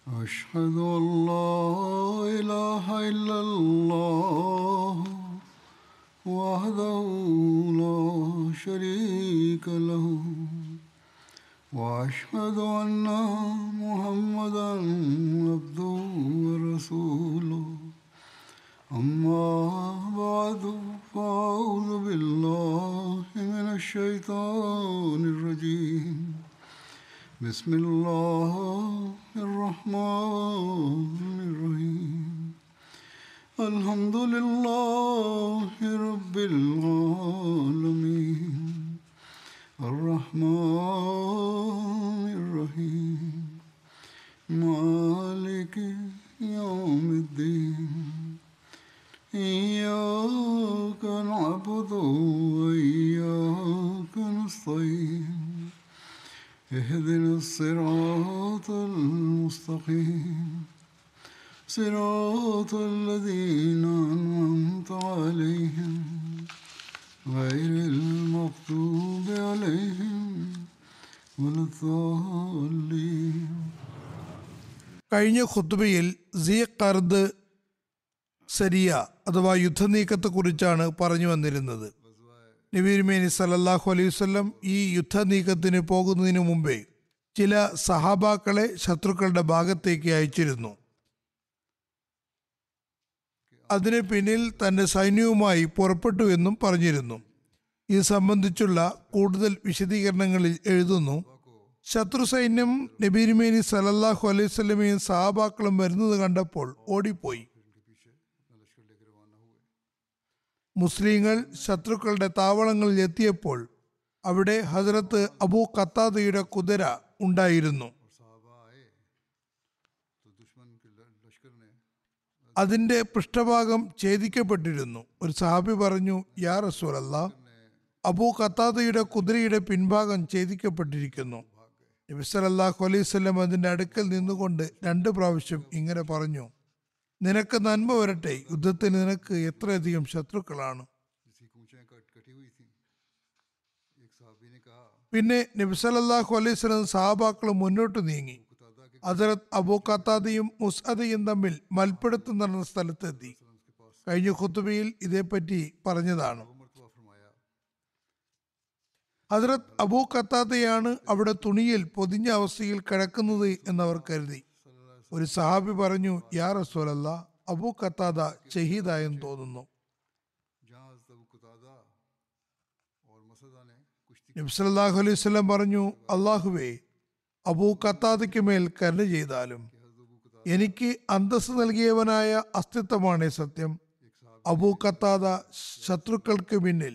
أشهد أن لا إله إلا الله وحده لا شريك له وأشهد أن محمدا عبده ورسوله أما بعد فأعوذ بالله من الشيطان الرجيم بسم الله الرحمن الرحيم الحمد لله رب العالمين الرحمن الرحيم مالك يوم الدين إياك نعبد وإياك نستعين اهدنا الصراط المستقيم صراط الذين أنعمت عليهم غير المغضوب عليهم ولا الضالين. കഴിഞ്ഞ ഖുത്ബയിൽ സീഖർദ് സരിയ അഥവാ യുദ്ധനീക്കത്തെക്കുറിച്ചാണ് പറഞ്ഞു വന്നിരുന്നത്. നബി തിരുമേനി സല്ലല്ലാഹു അലൈഹി വസല്ലം ഈ യുദ്ധനീക്കത്തിന് പോകുന്നതിന് മുമ്പേ ചില സഹാബാക്കളെ ശത്രുക്കളുടെ ഭാഗത്തേക്ക് അയച്ചിരുന്നു. അതിന് പിന്നിൽ തന്റെ സൈന്യവുമായി പുറപ്പെട്ടു എന്നും പറഞ്ഞിരുന്നു. ഇത് സംബന്ധിച്ചുള്ള കൂടുതൽ വിശദീകരണങ്ങളിൽ എഴുതുന്നു, ശത്രു സൈന്യം നബി തിരുമേനി സല്ലല്ലാഹു അലൈഹി വസല്ലമയും സഹാബാക്കളും വരുന്നത് കണ്ടപ്പോൾ ഓടിപ്പോയി. മുസ്ലിങ്ങൾ ശത്രുക്കളുടെ താവളങ്ങളിൽ എത്തിയപ്പോൾ അവിടെ ഹസ്രത്ത് അബൂ ഖത്താദയുടെ കുതിര ഉണ്ടായിരുന്നു. അതിന്റെ പൃഷ്ഠഭാഗം ഛേദിക്കപ്പെട്ടിരുന്നു. ഒരു സഹാബി പറഞ്ഞു, യാ റസൂലല്ലാഹ്, അബൂ ഖത്താദയുടെ കുതിരയുടെ പിൻഭാഗം ഛേദിക്കപ്പെട്ടിരിക്കുന്നു. നബി സല്ലല്ലാഹു അലൈഹി വസല്ലം അതിന്റെ അടുക്കൽ നിന്നുകൊണ്ട് 2 പ്രാവശ്യം ഇങ്ങനെ പറഞ്ഞു, നിനക്ക് നന്മ വരട്ടെ, യുദ്ധത്തിന് നിനക്ക് എത്രയധികം ശത്രുക്കളാണ്. പിന്നെ നബി സല്ലല്ലാഹു അലൈഹി വസല്ലം സഹാബാക്കളും മുന്നോട്ട് നീങ്ങി. ഹദ്റത്ത് അബൂ ഖത്താദയും മുസ്അദയും തമ്മിൽ മൽപ്പിടുത്തം നടന്ന സ്ഥലത്തെത്തി. കഴിഞ്ഞ ഖുത്ബയിൽ ഇതേപ്പറ്റി പറഞ്ഞതാണ്. ഹദ്റത്ത് അബൂ ഖത്താദയാണ് അവിടെ തുണിയിൽ പൊതിഞ്ഞ അവസ്ഥയിൽ കിടക്കുന്നത് എന്നവർ കരുതി. ഒരു സഹാബി പറഞ്ഞു, യാ റസൂലല്ലാഹ്, അബൂ ഖത്താദ ഷഹീദായെന്ന് തോന്നുന്നു. നബി സല്ലല്ലാഹു അലൈഹി വസല്ലം പറഞ്ഞു, അല്ലാഹുവേ, അബൂ ഖത്താദയ്ക്ക് മേൽ കരുണ ചെയ്താലും. എനിക്ക് അന്തസ്സ് നൽകിയവനായ അസ്തിത്വമാണ് സത്യം. അബൂ ഖത്താദ ശത്രുക്കൾക്ക് പിന്നിൽ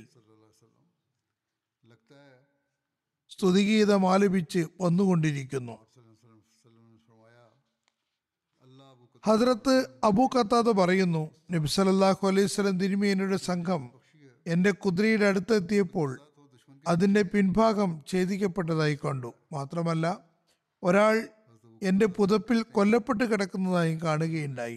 സ്തുതിഗീതം ആലപിച്ച് വന്നുകൊണ്ടിരിക്കുന്നു. ഹദ്റത്ത് അബൂ ഖത്താദ പറയുന്നു, നബി സല്ലല്ലാഹു അലൈഹി വസല്ലം തിരുമേനിയുടെ സംഘം എന്റെ കുതിരയുടെ അടുത്തെത്തിയപ്പോൾ അതിന്റെ പിൻഭാഗം ഛേദിക്കപ്പെട്ടതായി കണ്ടു. മാത്രമല്ല, ഒരാൾ എന്റെ പുതപ്പിൽ കൊല്ലപ്പെട്ട് കിടക്കുന്നതായും കാണുകയുണ്ടായി.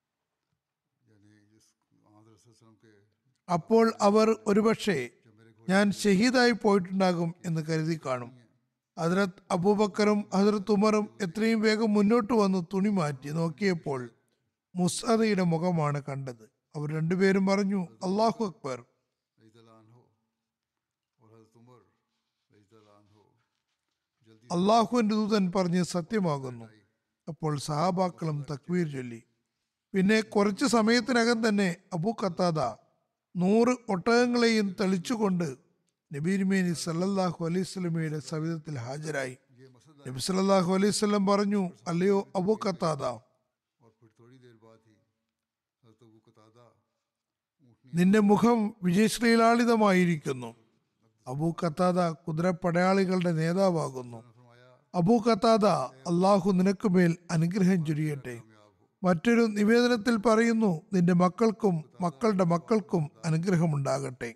അപ്പോൾ അവർ ഒരുപക്ഷെ ഞാൻ ഷഹീദായി പോയിട്ടുണ്ടാകും എന്ന് കരുതി കാണും. ഹദ്റത്ത് അബൂബക്കറും ഹദ്റത്ത് ഉമറും എത്രയും വേഗം മുന്നോട്ട് വന്ന് തുണി മാറ്റി നോക്കിയപ്പോൾ മുസ്അദയുടെ മുഖമാണ് കണ്ടത്. അവർ 2 പേരും പറഞ്ഞു, അല്ലാഹു അക്ബർ. അള്ളാഹുവിന്റെ ദൂതൻ പറഞ്ഞ് സത്യമാകുന്നു. അപ്പോൾ സഹാബാക്കളും തക്ബീർ ചൊല്ലി. പിന്നെ കുറച്ചു സമയത്തിനകം തന്നെ അബൂ ഖത്താദ 100 ഒട്ടകങ്ങളെയും തെളിച്ചുകൊണ്ട് നബി തിരുമേനി സല്ലല്ലാഹു അലൈഹി വസല്ലമയുടെ സവിധത്തിൽ ഹാജരായി. നബി സല്ലല്ലാഹു അലൈഹി വസല്ലം പറഞ്ഞു, അല്ലയോ അബൂ ഖത്താദ, നിന്റെ മുഖം വിജയശ്രീലാളിതമായിരിക്കുന്നു. അബൂ ഖത്താദ കുതിരപ്പടയാളികളുടെ നേതാവാകുന്നു. അബൂ ഖത്താദ, അള്ളാഹു നിനക്കുമേൽ അനുഗ്രഹം ചൊരിയട്ടെ. മറ്റൊരു നിവേദനത്തിൽ പറയുന്നു, നിന്റെ മക്കൾക്കും മക്കളുടെ മക്കൾക്കും അനുഗ്രഹമുണ്ടാകട്ടെ.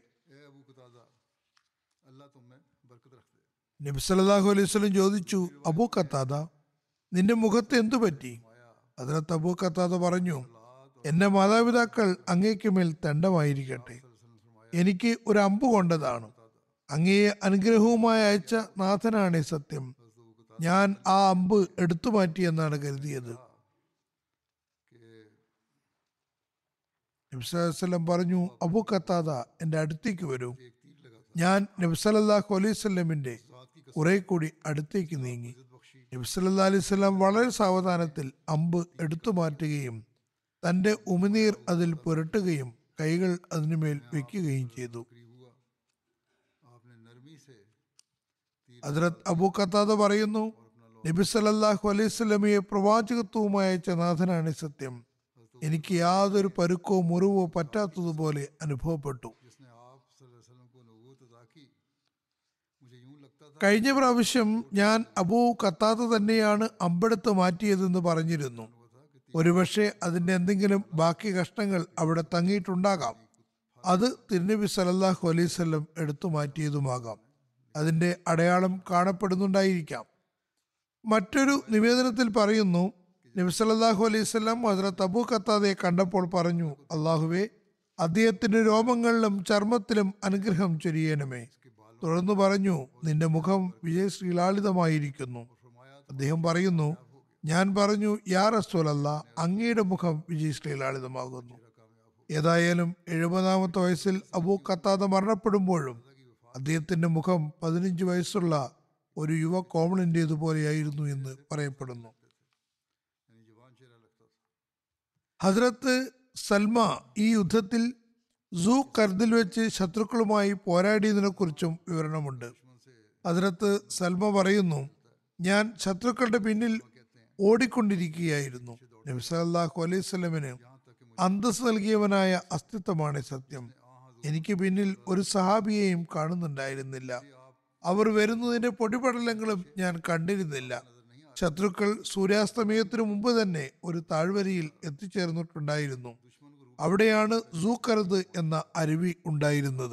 നബി സല്ലല്ലാഹു അലൈഹി വസല്ലം ചോദിച്ചു, അബൂ ഖത്താദ, നിന്റെ മുഖത്ത് എന്തു പറ്റി? ഹദ്റത്ത് അബൂ ഖത്താദ പറഞ്ഞു, എന്റെ മാതാപിതാക്കൾ അങ്ങേക്ക് മേൽ ദണ്ഡമായിരിക്കട്ടെ. എനിക്ക് ഒരു അമ്പ് കൊണ്ടതാണ്. അങ്ങയെ അനുഗ്രഹവുമായി അയച്ച നാഥനാണ് സത്യം. ഞാൻ ആ അമ്പ് എടുത്തു മാറ്റിയെന്നാണ് കരുതിയത്. നബി സല്ലല്ലാഹു അലൈഹി വസല്ലം പറഞ്ഞു, അബൂ ഖത്താദ എൻ്റെ അടുത്തേക്ക് വരൂ. ഞാൻ നബി സല്ലല്ലാഹു അലൈഹി വസല്ലമിന്റെ കുറെ കൂടി അടുത്തേക്ക് നീങ്ങി. നബി സല്ലല്ലാഹു അലൈഹി വസല്ലം വളരെ സാവധാനത്തിൽ അമ്പ് എടുത്തു മാറ്റുകയും തന്റെ ഉമിനീർ അതിൽ പുരട്ടുകയും കൈകൾ അതിനുമേൽ വെക്കുകയും ചെയ്തു. ഹദ്റത്ത് അബൂ ഖത്താദ പറയുന്നു, നബി സല്ലല്ലാഹു അലൈഹി വസല്ലമയെ പ്രവാചകത്വവുമായി അയച്ച നാഥനാണ് സത്യം. എനിക്ക് യാതൊരു പരുക്കോ മുറിവോ പറ്റാത്തതുപോലെ അനുഭവപ്പെട്ടു. കഴിഞ്ഞ പ്രാവശ്യം ഞാൻ അബൂ ഖത്താദ തന്നെയാണ് അമ്പെടുത്ത് മാറ്റിയതെന്ന് പറഞ്ഞിരുന്നു. ഒരുപക്ഷെ അതിന്റെ എന്തെങ്കിലും ബാക്കി കഷ്ണങ്ങൾ അവിടെ തങ്ങിയിട്ടുണ്ടാകാം. അത് തിരുനബി സല്ലല്ലാഹു അലൈഹി വസല്ലം എടുത്തു മാറ്റിയതുമാകാം. അതിന്റെ അടയാളം കാണപ്പെടുന്നുണ്ടായിരിക്കാം. മറ്റൊരു നിവേദനത്തിൽ പറയുന്നു, നബി സല്ലല്ലാഹു അലൈഹി വസല്ലം ഹദ്റത്ത് അബൂ ഖത്താദയെ കണ്ടപ്പോൾ പറഞ്ഞു, അള്ളാഹുവേ, അദ്ദേഹത്തിന്റെ രോമങ്ങളിലും ചർമ്മത്തിലും അനുഗ്രഹം ചൊരിയണമേ. തുടർന്ന് പറഞ്ഞു, നിന്റെ മുഖം വിജയശ്രീലാളിതമായിരിക്കുന്നു. അദ്ദേഹം പറയുന്നു, ഞാൻ പറഞ്ഞു, യാ റസൂലല്ലാഹ്, അങ്ങയുടെ മുഖം വിജയശ്രീലാളിതമാകുന്നു. ഏതായാലും 70-ാമത്തെ വയസ്സിൽ അബൂ ഖത്താദ മരണപ്പെടുമ്പോഴും അദ്ദേഹത്തിന്റെ മുഖം 15 വയസ്സുള്ള ഒരു യുവ കോമളിൻ്റെതുപോലെയായിരുന്നു എന്ന് പറയപ്പെടുന്നു. ഹദ്റത്ത് സൽമ ഈ യുദ്ധത്തിൽ സൂ കർദിൽ വെച്ച് ശത്രുക്കളുമായി പോരാടിയതിനെ കുറിച്ചും വിവരണമുണ്ട്. ഹദ്റത്ത് സൽമ പറയുന്നു, ഞാൻ ശത്രുക്കളുടെ പിന്നിൽ ഓടിക്കൊണ്ടിരിക്കുകയായിരുന്നു. നബി സല്ലല്ലാഹു അലൈഹി വസല്ലമന് അന്തസ് നൽകിയവനായ അസ്തിത്വമാണ് സത്യം. എനിക്ക് പിന്നിൽ ഒരു സഹാബിയെയും കാണുന്നുണ്ടായിരുന്നില്ല. അവർ വരുന്നതിന്റെ പൊടിപടലങ്ങളും ഞാൻ കണ്ടിരുന്നില്ല. ശത്രുക്കൾ സൂര്യാസ്തമയത്തിനു മുമ്പ് തന്നെ ഒരു താഴ്വരയിൽ എത്തിച്ചേർന്നിട്ടുണ്ടായിരുന്നു. അവിടെയാണ് സൂക്കർദ് എന്ന അരുവി ഉണ്ടായിരുന്നത്.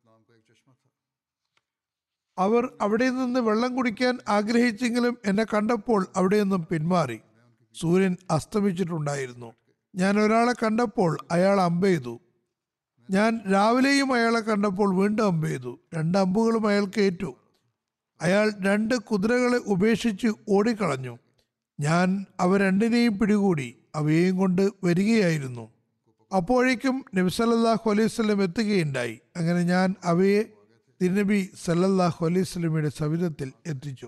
അവർ അവിടെ നിന്ന് വെള്ളം കുടിക്കാൻ ആഗ്രഹിച്ചെങ്കിലും എന്നെ കണ്ടപ്പോൾ അവിടെ നിന്നും പിന്മാറി. സൂര്യൻ അസ്തമിച്ചിട്ടുണ്ടായിരുന്നു. ഞാൻ ഒരാളെ കണ്ടപ്പോൾ അയാൾ അമ്പെയ്തു. ഞാൻ രാവിലെയും അയാളെ കണ്ടപ്പോൾ വീണ്ടും അമ്പെയ്തു. 2 അമ്പുകളും അയാൾക്ക് ഏറ്റു. അയാൾ 2 കുതിരകളെ ഉപേക്ഷിച്ച് ഓടിക്കളഞ്ഞു. ഞാൻ അവ രണ്ടിനെയും പിടികൂടി അവയെയും കൊണ്ട് വരികയായിരുന്നു. അപ്പോഴേക്കും നബി സല്ലല്ലാഹു അലൈഹി വസല്ലം എത്തുകയുണ്ടായി. അങ്ങനെ ഞാൻ അവയെ തിരുനബി സല്ലല്ലാഹു അലൈഹി വസല്ലമയുടെ സവിധത്തിൽ എത്തിച്ചു.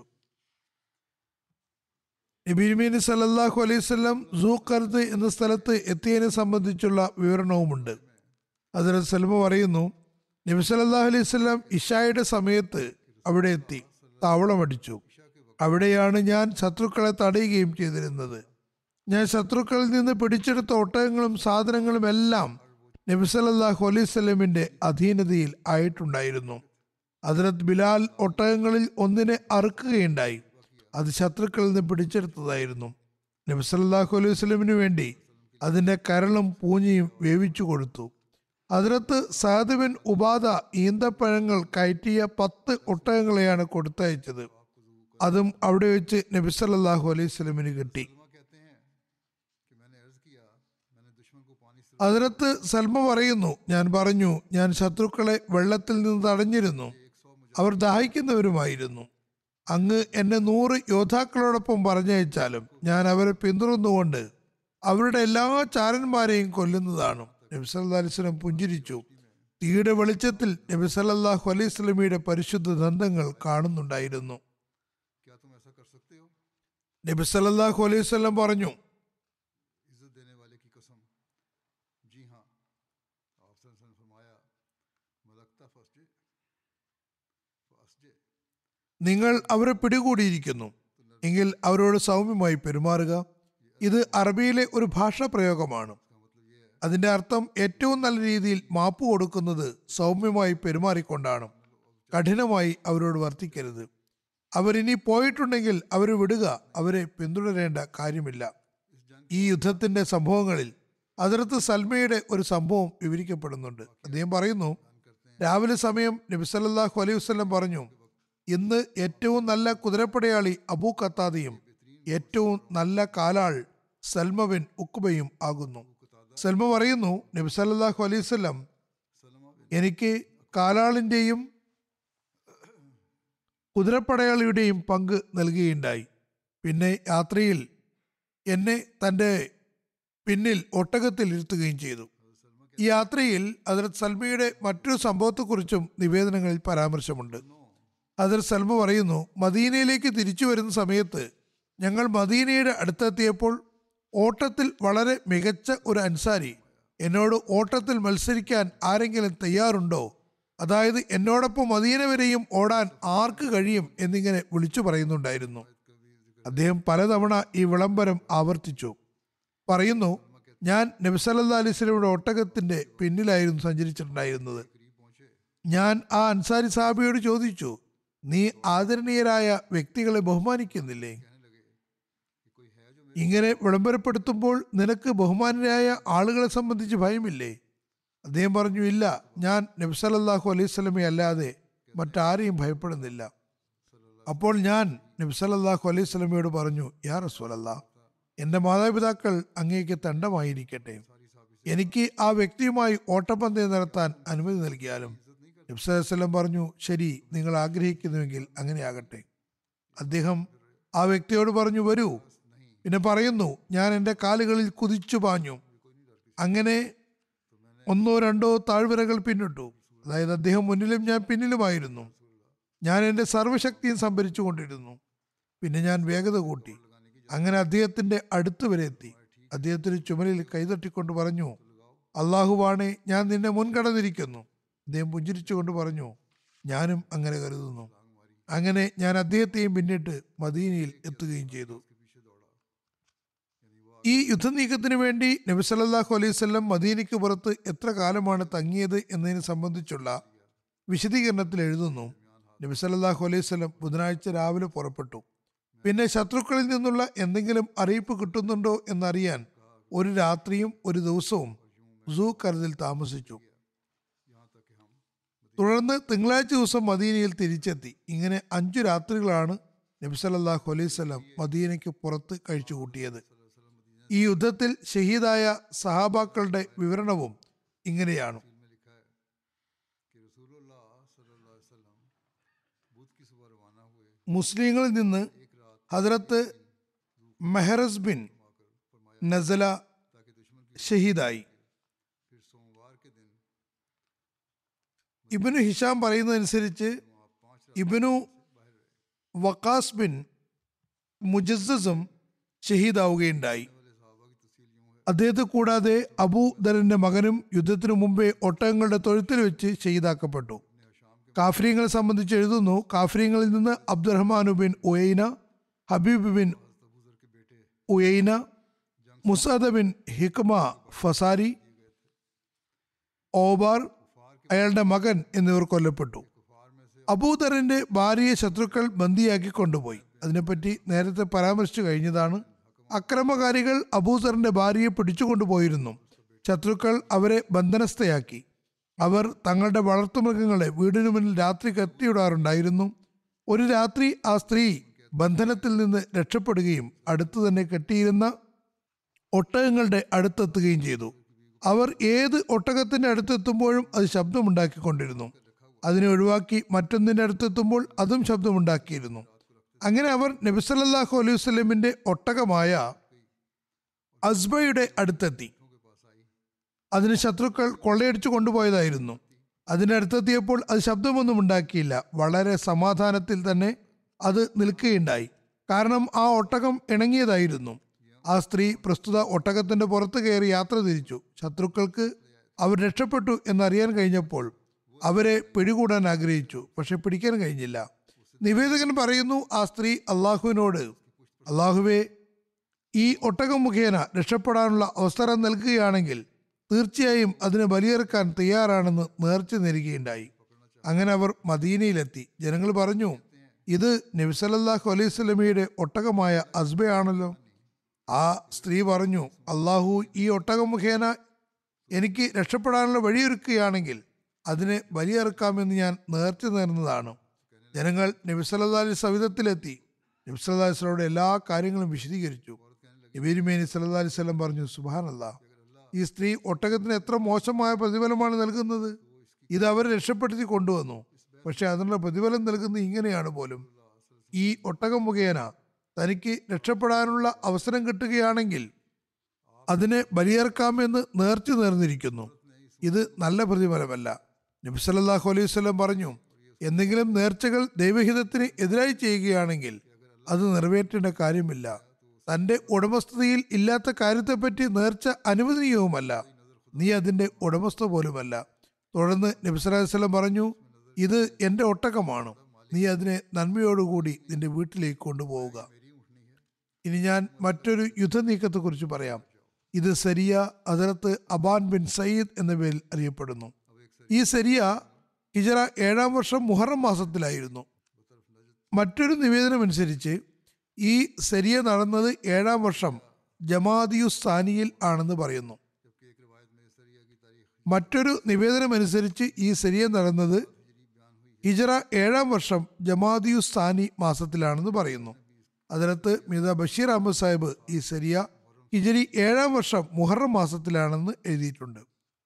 നബി സല്ലല്ലാഹു അലൈഹി വസല്ലം സൂഖർദ് എന്ന സ്ഥലത്ത് എത്തിയതിനെ സംബന്ധിച്ചുള്ള വിവരണവുമുണ്ട്. ഹദ്റത്ത് സൽമ പറയുന്നു, നബി സല്ലല്ലാഹു അലൈഹി വസല്ലം ഇശായുടെ സമയത്ത് അവിടെ എത്തി താവളമടിച്ചു. അവിടെയാണ് ഞാൻ ശത്രുക്കളെ തടയുകയും ചെയ്തിരുന്നത്. ഞാൻ ശത്രുക്കളിൽ നിന്ന് പിടിച്ചെടുത്ത ഒട്ടകങ്ങളും സാധനങ്ങളും എല്ലാം നബി സല്ലല്ലാഹു അലൈഹി വസല്ലമിന്റെ അധീനതയിൽ ആയിട്ടുണ്ടായിരുന്നു. ഹദ്റത്ത് ബിലാൽ ഒട്ടകങ്ങളിൽ ഒന്നിനെ അറുക്കുകയുണ്ടായി. അത് ശത്രുക്കളിൽ നിന്ന് പിടിച്ചെടുത്തതായിരുന്നു. നബി സല്ലല്ലാഹു അലൈഹി വസല്ലമിന് വേണ്ടി അതിന്റെ കരളും പൂഞ്ഞയും വേവിച്ചു കൊടുത്തു. ഹദ്റത്ത് സഅദ് ബിൻ ഉബാദ ഈന്തപ്പഴങ്ങൾ കയറ്റിയ 10 ഒട്ടകങ്ങളെയാണ് കൊടുത്തയച്ചത്. അതും അവിടെ വെച്ച് നബി സല്ലല്ലാഹു അലൈഹി വസല്ലമിന് കിട്ടി. ഹദ്റത്ത് സൽമ പറയുന്നു, ഞാൻ പറഞ്ഞു, ഞാൻ ശത്രുക്കളെ വെള്ളത്തിൽ നിന്ന് തടഞ്ഞിരുന്നു. അവർ ദാഹിക്കുന്നവരുമായിരുന്നു. അങ്ങ് എന്നെ 100 യോദ്ധാക്കളോടൊപ്പം പറഞ്ഞയച്ചാലും ഞാൻ അവരെ പിന്തുടർന്നുകൊണ്ട് അവരുടെ എല്ലാ ചാരന്മാരെയും കൊല്ലുന്നതാണ്. നബി സല്ലല്ലാഹു അലൈഹി വസല്ലം പുഞ്ചിരിച്ചു. തീയുടെ വെളിച്ചത്തിൽ നബി സല്ലല്ലാഹു അലൈഹി വസല്ലമയുടെ പരിശുദ്ധ ദന്തങ്ങൾ കാണുന്നുണ്ടായിരുന്നു. നബി സല്ലല്ലാഹു അലൈഹി വസല്ലം പറഞ്ഞു, നിങ്ങൾ അവരെ പിടികൂടിയിരിക്കുന്നു എങ്കിൽ അവരോട് സൗമ്യമായി പെരുമാറുക. ഇത് അറബിയിലെ ഒരു ഭാഷാ പ്രയോഗമാണ്. അതിന്റെ അർത്ഥം ഏറ്റവും നല്ല രീതിയിൽ മാപ്പ് കൊടുക്കുന്നത് സൗമ്യമായി പെരുമാറിക്കൊണ്ടാണ്. കഠിനമായി അവരോട് വർത്തിക്കരുത്. അവരിനി പോയിട്ടുണ്ടെങ്കിൽ അവരെ വിടുക. അവരെ പിന്തുടരേണ്ട കാര്യമില്ല. ഈ യുദ്ധത്തിന്റെ സംഭവങ്ങളിൽ ഹദ്റത്ത് സൽമയുടെ ഒരു സംഭവം വിവരിക്കപ്പെടുന്നുണ്ട്. അദ്ദേഹം പറയുന്നു, രാവിലെ സമയം നബി സല്ലല്ലാഹു അലൈഹി വസല്ലം പറഞ്ഞു, ഇന്ന് ഏറ്റവും നല്ല കുതിരപ്പടയാളി അബൂ ഖത്താദയും ഏറ്റവും നല്ല കാലാൾ സൽമ ബിൻ ഉഖ്ബയും ആകുന്നു. സൽമ പറയുന്നു, നബി സല്ലല്ലാഹു അലൈഹി വസല്ലം എനിക്ക് കാലാളിന്റെയും കുതിരപ്പടയാളിയുടെയും പങ്ക് നൽകുകയുണ്ടായി. പിന്നെ യാത്രയിൽ എന്നെ തൻ്റെ പിന്നിൽ ഒട്ടകത്തിൽ ഇരുത്തുകയും ചെയ്തു. ഈ യാത്രയിൽ ഹദ്രത്ത് സൽമയുടെ മറ്റൊരു സംഭവത്തെക്കുറിച്ചും നിവേദനങ്ങളിൽ പരാമർശമുണ്ട്. ഹദ്രത്ത് സൽമ പറയുന്നു, മദീനയിലേക്ക് തിരിച്ചു വരുന്ന സമയത്ത് ഞങ്ങൾ മദീനയുടെ അടുത്തെത്തിയപ്പോൾ ഓട്ടത്തിൽ വളരെ മികച്ച ഒരു അൻസാരി എന്നോട് ഓട്ടത്തിൽ മത്സരിക്കാൻ ആരെങ്കിലും തയ്യാറുണ്ടോ, അതായത് എന്നോടൊപ്പം മദീന വരെയും ഓടാൻ ആർക്ക് കഴിയും എന്നിങ്ങനെ വിളിച്ചു പറയുന്നുണ്ടായിരുന്നു. അദ്ദേഹം പലതവണ ഈ വിളംബരം ആവർത്തിച്ചു. പറയുന്നു, ഞാൻ നബി സല്ലല്ലാഹു അലൈഹി വസല്ലമയുടെ ഒട്ടകത്തിന്റെ പിന്നിലായിരുന്നു സഞ്ചരിച്ചിട്ടുണ്ടായിരുന്നത്. ഞാൻ ആ അൻസാരി സാഹിബിയോട് ചോദിച്ചു, നീ ആദരണീയരായ വ്യക്തികളെ ബഹുമാനിക്കുന്നില്ലേ? ഇങ്ങനെ വിളംബരപ്പെടുത്തുമ്പോൾ നിനക്ക് ബഹുമാനരായ ആളുകളെ സംബന്ധിച്ച് ഭയമില്ലേ? അദ്ദേഹം പറഞ്ഞു, ഇല്ല, ഞാൻ നബി സല്ലല്ലാഹു അലൈഹി വസല്ലമയെ അല്ലാതെ മറ്റാരെയും ഭയപ്പെടുന്നില്ല. അപ്പോൾ ഞാൻ നബി സല്ലല്ലാഹു അലൈഹി വസല്ലമയോട് പറഞ്ഞു, യാ റസൂലല്ലാഹ്, എൻ്റെ മാതാപിതാക്കൾ അങ്ങേക്ക് തണ്ടമായിരിക്കട്ടെ, എനിക്ക് ആ വ്യക്തിയുമായി ഓട്ടപ്പന്തയം നടത്താൻ അനുമതി നൽകിയാലും. നബി സല്ലല്ലാഹു അലൈഹി വസല്ലം പറഞ്ഞു, ശരി, നിങ്ങൾ ആഗ്രഹിക്കുന്നുവെങ്കിൽ അങ്ങനെയാകട്ടെ. അദ്ദേഹം ആ വ്യക്തിയോട് പറഞ്ഞു, വരൂ. പിന്നെ പറയുന്നു, ഞാൻ എൻ്റെ കാലുകളിൽ കുതിച്ചു പാഞ്ഞു. അങ്ങനെ ഒന്നോ രണ്ടോ താഴ്വരകൾ പിന്നിട്ടു. അതായത് അദ്ദേഹം മുന്നിലും ഞാൻ പിന്നിലുമായിരുന്നു. ഞാൻ എൻ്റെ സർവ്വശക്തിയും സംഭരിച്ചു കൊണ്ടിരുന്നു. പിന്നെ ഞാൻ വേഗത കൂട്ടി. അങ്ങനെ അദ്ദേഹത്തിന്റെ അടുത്ത് വരെ എത്തി. അദ്ദേഹത്തിന് ചുമലിൽ കൈതട്ടിക്കൊണ്ട് പറഞ്ഞു, അള്ളാഹുവാണേ, ഞാൻ നിന്നെ മുൻകടന്നിരിക്കുന്നു. അദ്ദേഹം പുഞ്ചിരിച്ചുകൊണ്ട് പറഞ്ഞു, ഞാനും അങ്ങനെ കരുതുന്നു. അങ്ങനെ ഞാൻ അദ്ദേഹത്തെയും പിന്നിട്ട് മദീനയിൽ എത്തുകയും ചെയ്തു. ഈ യുദ്ധനീക്കത്തിന് വേണ്ടി നബി സല്ലല്ലാഹു അലൈഹി വസല്ലം മദീനയ്ക്ക് പുറത്ത് എത്ര കാലമാണ് തങ്ങിയത് എന്നതിനെ സംബന്ധിച്ചുള്ള വിശദീകരണത്തിൽ എഴുതുന്നു, നബി സല്ലല്ലാഹു അലൈഹി വസല്ലം ബുധനാഴ്ച രാവിലെ പുറപ്പെട്ടു. പിന്നെ ശത്രുക്കളിൽ നിന്നുള്ള എന്തെങ്കിലും അറിയിപ്പ് കിട്ടുന്നുണ്ടോ എന്നറിയാൻ ഒരു രാത്രിയും ഒരു ദിവസവും സൂഖർദിൽ താമസിച്ചു. തുടർന്ന് തിങ്കളാഴ്ച ദിവസം മദീനയിൽ തിരിച്ചെത്തി. ഇങ്ങനെ 5 രാത്രികളാണ് നബി സല്ലല്ലാഹു അലൈഹി വസല്ലം മദീനയ്ക്ക് പുറത്ത് കഴിച്ചുകൂട്ടിയത്. ഈ യുദ്ധത്തിൽ ഷഹീദായ സഹാബാക്കളുടെ വിവരണവും ഇങ്ങനെയാണ്. മുസ്ലിങ്ങളിൽ നിന്ന് ഹദ്രത്ത് മെഹറസ് ബിൻ നസല ഷഹീദായി. ഇബ്നു ഹിഷാം പറയുന്നതനുസരിച്ച് ഇബ്നു വഖാസ് ബിൻ മുജസ്സസും ഷഹീദാവുകയുണ്ടായി. അദ്ദേഹത്തെ കൂടാതെ അബൂദറിന്റെ മകനും യുദ്ധത്തിനു മുമ്പേ ഒട്ടകങ്ങളുടെ തൊഴുത്തിൽ വെച്ച് ഷഹീദാക്കപ്പെട്ടു. കാഫ്രീങ്ങളെ സംബന്ധിച്ച് എഴുതുന്നു, കാഫ്രീങ്ങളിൽ നിന്ന് Abdurrahman bin Uyaina, Habib bin Uyaina, Musada bin Hikma Fazari, Obar, അയാളുടെ മകൻ എന്നിവർ കൊല്ലപ്പെട്ടു. അബൂദറിന്റെ ഭാര്യയെ ശത്രുക്കൾ ബന്ദിയാക്കി കൊണ്ടുപോയി. അതിനെപ്പറ്റി നേരത്തെ പരാമർശിച്ചു കഴിഞ്ഞതാണ്. അക്രമകാരികൾ അബൂദറിന്റെ ഭാര്യയെ പിടിച്ചുകൊണ്ടുപോയിരുന്നു. ശത്രുക്കൾ അവരെ ബന്ധനസ്ഥയാക്കി. അവർ തങ്ങളുടെ വളർത്തുമൃഗങ്ങളെ വീടിനു മുന്നിൽ രാത്രി കെട്ടിയിടാറുണ്ടായിരുന്നു. ഒരു രാത്രി ആ സ്ത്രീ ബന്ധനത്തിൽ നിന്ന് രക്ഷപ്പെടുകയും അടുത്തു തന്നെ കെട്ടിയിരുന്ന ഒട്ടകങ്ങളുടെ അടുത്തെത്തുകയും ചെയ്തു. അവർ ഏത് ഒട്ടകത്തിന്റെ അടുത്തെത്തുമ്പോഴും അത് ശബ്ദമുണ്ടാക്കിക്കൊണ്ടിരുന്നു. അതിനെ ഒഴിവാക്കി മറ്റൊന്നിന്റെ അടുത്തെത്തുമ്പോൾ അതും ശബ്ദമുണ്ടാക്കിയിരുന്നു. അങ്ങനെ അവർ നബി സല്ലല്ലാഹു അലൈഹി വസല്ലമിന്റെ ഒട്ടകമായ അസ്ബയുടെ അടുത്തെത്തി. അതിന് ശത്രുക്കൾ കൊള്ളയടിച്ചു കൊണ്ടുപോയതായിരുന്നു. അതിന്റെ അടുത്തെത്തിയപ്പോൾ അത് ശബ്ദമൊന്നും ഉണ്ടാക്കിയില്ല. വളരെ സമാധാനത്തിൽ തന്നെ അത് നിൽക്കുകയുണ്ടായി. കാരണം ആ ഒട്ടകം ഇണങ്ങിയതായിരുന്നു. ആ സ്ത്രീ പ്രസ്തുത ഒട്ടകത്തിന്റെ പുറത്ത് കയറി യാത്ര തിരിച്ചു. ശത്രുക്കൾക്ക് അവർ രക്ഷപ്പെട്ടു എന്നറിയാൻ കഴിഞ്ഞപ്പോൾ അവരെ പിടികൂടാൻ ആഗ്രഹിച്ചു. പക്ഷെ പിടിക്കാൻ കഴിഞ്ഞില്ല. നിവേദകൻ പറയുന്നു, ആ സ്ത്രീ അള്ളാഹുവിനോട്, അള്ളാഹുവേ, ഈ ഒട്ടകം മുഖേന രക്ഷപ്പെടാനുള്ള അവസരം നൽകുകയാണെങ്കിൽ തീർച്ചയായും അതിനെ ബലിയെറുക്കാൻ തയ്യാറാണെന്ന് നേർച്ച നേരുകയുണ്ടായി. അങ്ങനെ അവർ മദീനയിലെത്തി. ജനങ്ങൾ പറഞ്ഞു, ഇത് നബി സല്ലല്ലാഹു അലൈഹി വസല്ലമയുടെ ഒട്ടകമായ അസ്ബയാണല്ലോ. ആ സ്ത്രീ പറഞ്ഞു, അള്ളാഹു ഈ ഒട്ടകം മുഖേന എനിക്ക് രക്ഷപ്പെടാനുള്ള വഴിയൊരുക്കുകയാണെങ്കിൽ അതിനെ ബലിയെറുക്കാമെന്ന് ഞാൻ നേർച്ച നേർന്നതാണ്. ജനങ്ങൾ നബി സല്ലല്ലാഹു അലൈഹി സവിധത്തിലെത്തി. നബി സല്ലല്ലാഹു അലൈഹി വസല്ലമയുടെ എല്ലാ കാര്യങ്ങളും വിശദീകരിച്ചു. നബി സല്ലല്ലാഹു അലൈഹി വസല്ലം പറഞ്ഞു, സുബ്ഹാനല്ലാഹ്, ഈ സ്ത്രീ ഒട്ടകത്തിന് എത്ര മോശമായ പ്രതിഫലമാണ് നൽകുന്നത്. ഇത് അവരെ രക്ഷപ്പെടുത്തി കൊണ്ടുവന്നു. പക്ഷെ അതിനുള്ള പ്രതിഫലം നൽകുന്നത് ഇങ്ങനെയാണ് പോലും. ഈ ഒട്ടകം മുഖേന തനിക്ക് രക്ഷപ്പെടാനുള്ള അവസരം കിട്ടുകയാണെങ്കിൽ അതിനെ ബലിയേർക്കാമെന്ന് നേർച്ച നേർന്നിരിക്കുന്നു. ഇത് നല്ല പ്രതിഫലമല്ല. നബി സല്ലല്ലാഹു അലൈഹി വസല്ലം പറഞ്ഞു, എന്തെങ്കിലും നേർച്ചകൾ ദൈവഹിതത്തിന് എതിരായി ചെയ്യുകയാണെങ്കിൽ അത് നിറവേറ്റേണ്ട കാര്യമില്ല. തന്റെ ഉടമസ്ഥതയിൽ ഇല്ലാത്ത കാര്യത്തെപ്പറ്റി നേർച്ച അനുവദനീയവുമല്ല. നീ അതിന്റെ ഉടമസ്ഥ പോലുമല്ല. തുടർന്ന് നബി സല്ലല്ലാഹു അലൈഹി വസല്ലം പറഞ്ഞു, ഇത് എന്റെ ഒട്ടകമാണ്. നീ അതിനെ നന്മയോടുകൂടി നിന്റെ വീട്ടിലേക്ക് കൊണ്ടുപോവുക. ഇനി ഞാൻ മറ്റൊരു യുദ്ധനീക്കത്തെക്കുറിച്ച് പറയാം. ഇത് Sariya Hazrat Aban bin Saeed എന്ന പേരിൽ അറിയപ്പെടുന്നു. ഈ സരിയ ഹിജറ 7-ാം വർഷം മുഹറം മാസത്തിലായിരുന്നു. മറ്റൊരു നിവേദനമനുസരിച്ച് ഈ സരിയ നടന്നത് 7-ാം വർഷം ജമാദിയുസ്സാനിയിൽ ആണെന്ന് പറയുന്നു. മറ്റൊരു നിവേദനമനുസരിച്ച് ഈ സരിയ നടന്നത് ഹിജറ 7-ാം വർഷം ജമാദിയുസ്സാനി മാസത്തിലാണെന്ന് പറയുന്നു. അതിനകത്ത് മിർസ ബഷീർ അഹമ്മദ് സാഹിബ് ഈ സരിയ ഹിജരി 7-ാം വർഷം മുഹറം മാസത്തിലാണെന്ന് എഴുതിയിട്ടുണ്ട്.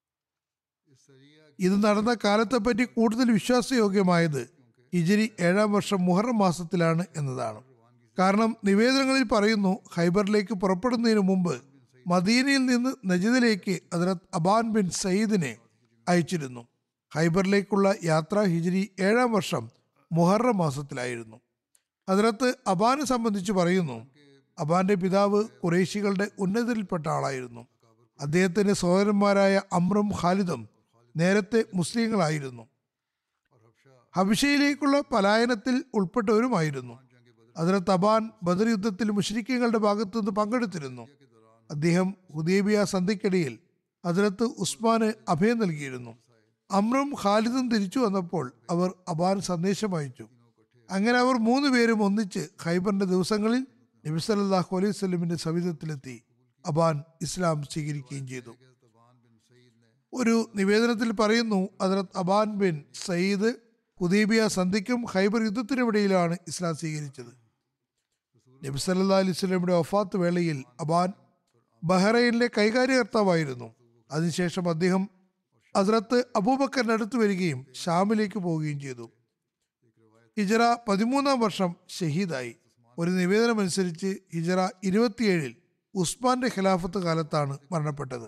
ഇത് നടന്ന കാലത്തെപ്പറ്റി കൂടുതൽ വിശ്വാസയോഗ്യമായത് ഹിജരി 7-ാം വർഷം മുഹറം മാസത്തിലാണ് എന്നതാണ്. കാരണം നിവേദനങ്ങളിൽ പറയുന്നു, ഖൈബറിലേക്ക് പുറപ്പെടുന്നതിന് മുമ്പ് മദീനയിൽ നിന്ന് നജിദിലേക്ക് ഹദരത്ത് അബാൻ ബിൻ സയ്യിദിനെ അയച്ചിരുന്നു. ഖൈബറിലേക്കുള്ള യാത്ര ഹിജരി 7-ാം വർഷം മുഹറം മാസത്തിലായിരുന്നു. ഹദരത്ത് അബാനെ സംബന്ധിച്ച് പറയുന്നു, അബാന്റെ പിതാവ് ഖുറൈശികളുടെ ഉന്നതരിൽപ്പെട്ട ആളായിരുന്നു. അദ്ദേഹത്തിന്റെ സഹോദരന്മാരായ അമ്രും ഖാലിദും നേരത്തെ മുസ്ലിങ്ങളായിരുന്നു. ഹബിഷയിലേക്കുള്ള പലായനത്തിൽ ഉൾപ്പെട്ടവരുമായിരുന്നു. ഹദരത്ത് അബാൻ ബദർ യുദ്ധത്തിൽ മുശ്രിക്കുകളുടെ ഭാഗത്തു നിന്ന് പങ്കെടുത്തിരുന്നു. അദ്ദേഹം ഹുദൈബിയ സന്ധിക്കിടയിൽ ഹദരത്ത് ഉസ്മാന് അഭയം നൽകിയിരുന്നു. അമ്രും ഖാലിദും തിരിച്ചു വന്നപ്പോൾ അവർ അബാൻ സന്ദേശം അയച്ചു. അങ്ങനെ അവർ 3 പേരും ഒന്നിച്ച് ഖൈബറിന്റെ ദിവസങ്ങളിൽ നബി സല്ലല്ലാഹു അലൈഹി വസല്ലമിന്റെ സവിധത്തിലെത്തി അബാൻ ഇസ്ലാം സ്വീകരിക്കുകയും ചെയ്തു. ഒരു നിവേദനത്തിൽ പറയുന്നു, Hazrat Aban bin Saeed Hudaibiya സന്ധിക്കും ഖൈബർ യുദ്ധത്തിനുമിടയിലാണ് ഇസ്ലാം സ്വീകരിച്ചത്. നബി സല്ലല്ലാഹു അലൈഹി വസല്ലമയുടെ വഫാത്ത് വേളയിൽ അബാൻ ബഹ്റൈനിലെ കൈകാര്യകർത്താവായിരുന്നു. അതിനുശേഷം അദ്ദേഹം ഹസ്രത്ത് അബൂബക്കറിന്റെ അടുത്ത് വരികയും ഷാമിലേക്ക് പോവുകയും ചെയ്തു. ഹിജറ 13-ാം വർഷം ഷഹീദായി. ഒരു നിവേദനം അനുസരിച്ച് ഹിജറ 27-ൽ ഉസ്മാന്റെ ഖിലാഫത്ത് കാലത്താണ് മരണപ്പെട്ടത്.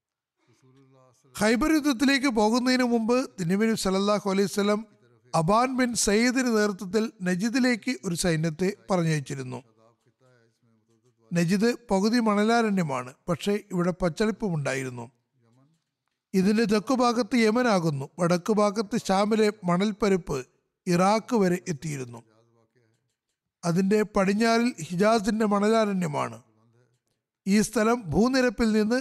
ഖൈബർ യുദ്ധത്തിലേക്ക് പോകുന്നതിന് മുമ്പ് തിരുനബി സല്ലല്ലാഹു അലൈഹി വസല്ലം അബാൻ ബിൻ സയ്യിദിന്റെ നേതൃത്വത്തിൽ നജിദിലേക്ക് ഒരു സൈന്യത്തെ പറഞ്ഞയച്ചിരുന്നു. നജിദ് പകുതി മണലാരണ്യമാണ്, പക്ഷേ ഇവിടെ പച്ചളിപ്പുമുണ്ടായിരുന്നു. ഇതിന്റെ തെക്കുഭാഗത്ത് യമനാകുന്നു. വടക്കുഭാഗത്ത് ഷാമിലെ മണൽപ്പരപ്പ് ഇറാഖ് വരെ എത്തിയിരുന്നു. അതിന്റെ പടിഞ്ഞാറിൽ ഹിജാസിന്റെ മണലാരണ്യമാണ്. ഈ സ്ഥലം ഭൂനിരപ്പിൽ നിന്ന്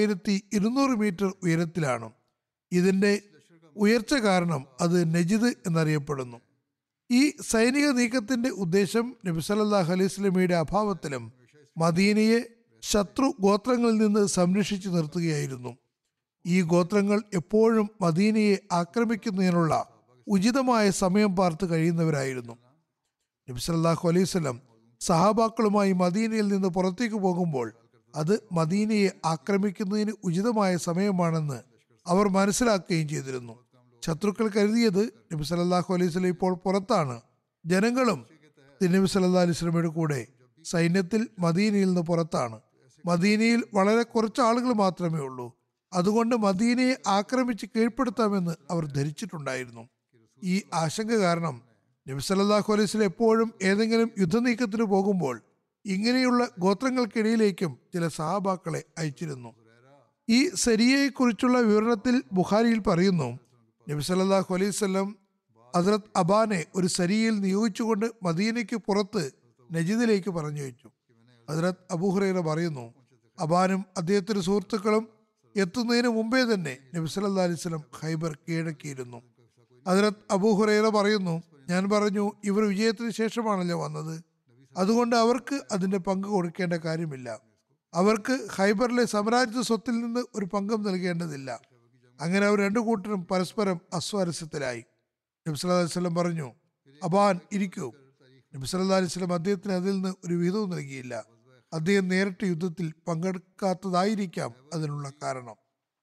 1200 മീറ്റർ ഉയരത്തിലാണ്. ഇതിന്റെ ഉയർച്ച കാരണം അത് നജിദ് എന്നറിയപ്പെടുന്നു. ഈ സൈനിക നീക്കത്തിന്റെ ഉദ്ദേശം നബി സല്ലല്ലാഹു അലൈഹി വസല്ലമയുടെ അഭാവത്തിലും മദീനയെ ശത്രു ഗോത്രങ്ങളിൽ നിന്ന് സംരക്ഷിച്ചു നിർത്തുകയായിരുന്നു. ഈ ഗോത്രങ്ങൾ എപ്പോഴും മദീനയെ ആക്രമിക്കുന്നതിനുള്ള ഉചിതമായ സമയം പാർത്ത് കഴിയുന്നവരായിരുന്നു. നബി സല്ലല്ലാഹു അലൈഹി വസല്ലം സഹാബാക്കളുമായി മദീനയിൽ നിന്ന് പുറത്തേക്ക് പോകുമ്പോൾ അത് മദീനയെ ആക്രമിക്കുന്നതിന് ഉചിതമായ സമയമാണെന്ന് അവർ മനസ്സിലാക്കുകയും ചെയ്തിരുന്നു. ശത്രുക്കൾ കരുതിയത് നബി സല്ലല്ലാഹു അലൈഹി വസല്ലം ഇപ്പോൾ പുറത്താണ്. ജനങ്ങളും നബി സല്ലല്ലാഹു അലൈഹി വസല്ലമയുടെ കൂടെ സൈന്യത്തിൽ മദീനയിൽ നിന്ന് പുറത്താണ്. മദീനയിൽ വളരെ കുറച്ച് ആളുകൾ മാത്രമേ ഉള്ളൂ. അതുകൊണ്ട് മദീനയെ ആക്രമിച്ച് കീഴ്പ്പെടുത്താമെന്ന് അവർ ധരിച്ചിട്ടുണ്ടായിരുന്നു. ഈ ആശങ്ക കാരണം നബി സല്ലല്ലാഹു അലൈഹി വസല്ലം എപ്പോഴും ഏതെങ്കിലും യുദ്ധനീക്കത്തിന് പോകുമ്പോൾ ഇങ്ങനെയുള്ള ഗോത്രങ്ങൾക്കിടയിലേക്കും ചില സഹാബാക്കളെ അയച്ചിരുന്നു. ഈ സരിയയെക്കുറിച്ചുള്ള വിവരണത്തിൽ ബുഖാരിയിൽ പറയുന്നു, നബി സല്ലല്ലാഹു അലൈഹി വസല്ലം ഹസ്രത്ത് അബാനെ ഒരു സരിയയിൽ നിയോഗിച്ചുകൊണ്ട് മദീനയ്ക്ക് പുറത്ത് നജിദിലേക്ക് പറഞ്ഞു വെച്ചു. ഹസ്രത്ത് അബൂ ഹുറൈറ പറയുന്നു, അബാനും അദ്ദേഹത്തിന്റെ സുഹൃത്തുക്കളും എത്തുന്നതിന് മുമ്പേ തന്നെ നബി സല്ലല്ലാഹു അലൈഹി വസല്ലം ഖൈബർ കീഴടക്കിയിരുന്നു. ഹസ്രത്ത് അബൂ ഹുറൈറ പറയുന്നു, ഞാൻ പറഞ്ഞു, ഇവർ വിജയത്തിന് ശേഷമാണല്ലോ വന്നത്, അതുകൊണ്ട് അവർക്ക് അതിന്റെ പങ്ക് കൊടുക്കേണ്ട കാര്യമില്ല. അവർക്ക് ഖൈബറിലെ സാമ്രാജ്യ സ്വത്തിൽ നിന്ന് ഒരു പങ്കം നൽകേണ്ടതില്ല. അങ്ങനെ അവർ 2 കൂട്ടരും പരസ്പരം അസ്വാരസ്യത്തിലായി. നബി സല്ലല്ലാഹു അലൈഹി വസല്ലം പറഞ്ഞു, അബാൻ ഇരിക്കൂ. നബി സല്ലല്ലാഹു അലൈഹി വസല്ലം അദ്ദേഹത്തിന് അതിൽ നിന്ന് ഒരു വിഹിതവും നൽകിയില്ല. അദ്ദേഹം നേരിട്ട് യുദ്ധത്തിൽ പങ്കെടുക്കാത്തതായിരിക്കാം അതിനുള്ള കാരണം.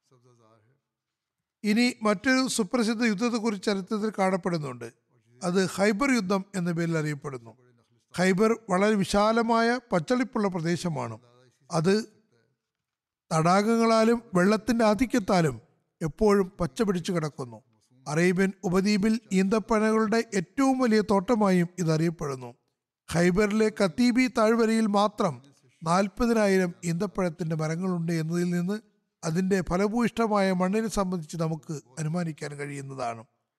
ഇനി മറ്റൊരു സുപ്രസിദ്ധ യുദ്ധത്തെക്കുറിച്ച് ചരിത്രത്തിൽ കാണപ്പെടുന്നുണ്ട്. അത് ഖൈബർ യുദ്ധം എന്ന പേരിൽ അറിയപ്പെടുന്നു. ഖൈബർ വളരെ വിശാലമായ പച്ചളിപ്പുള്ള പ്രദേശമാണ്. അത് തടാകങ്ങളാലും വെള്ളത്തിന്റെ ആധിക്യത്താലും എപ്പോഴും പച്ചപിടിച്ചു കിടക്കുന്നു. അറേബ്യൻ ഉപദ്വീപിൽ ഈന്തപ്പനകളുടെ ഏറ്റവും വലിയ തോട്ടമായും ഇതറിയപ്പെടുന്നു. ഖൈബറിലെ കത്തീബി താഴ്വരയിൽ മാത്രം 40,000 ഈന്തപ്പഴത്തിന്റെ മരങ്ങളുണ്ട് എന്നതിൽ നിന്ന് അതിന്റെ ഫലഭൂയിഷ്ഠമായ മണ്ണിനെ സംബന്ധിച്ച് നമുക്ക് അനുമാനിക്കാൻ കഴിയുന്നതാണ്.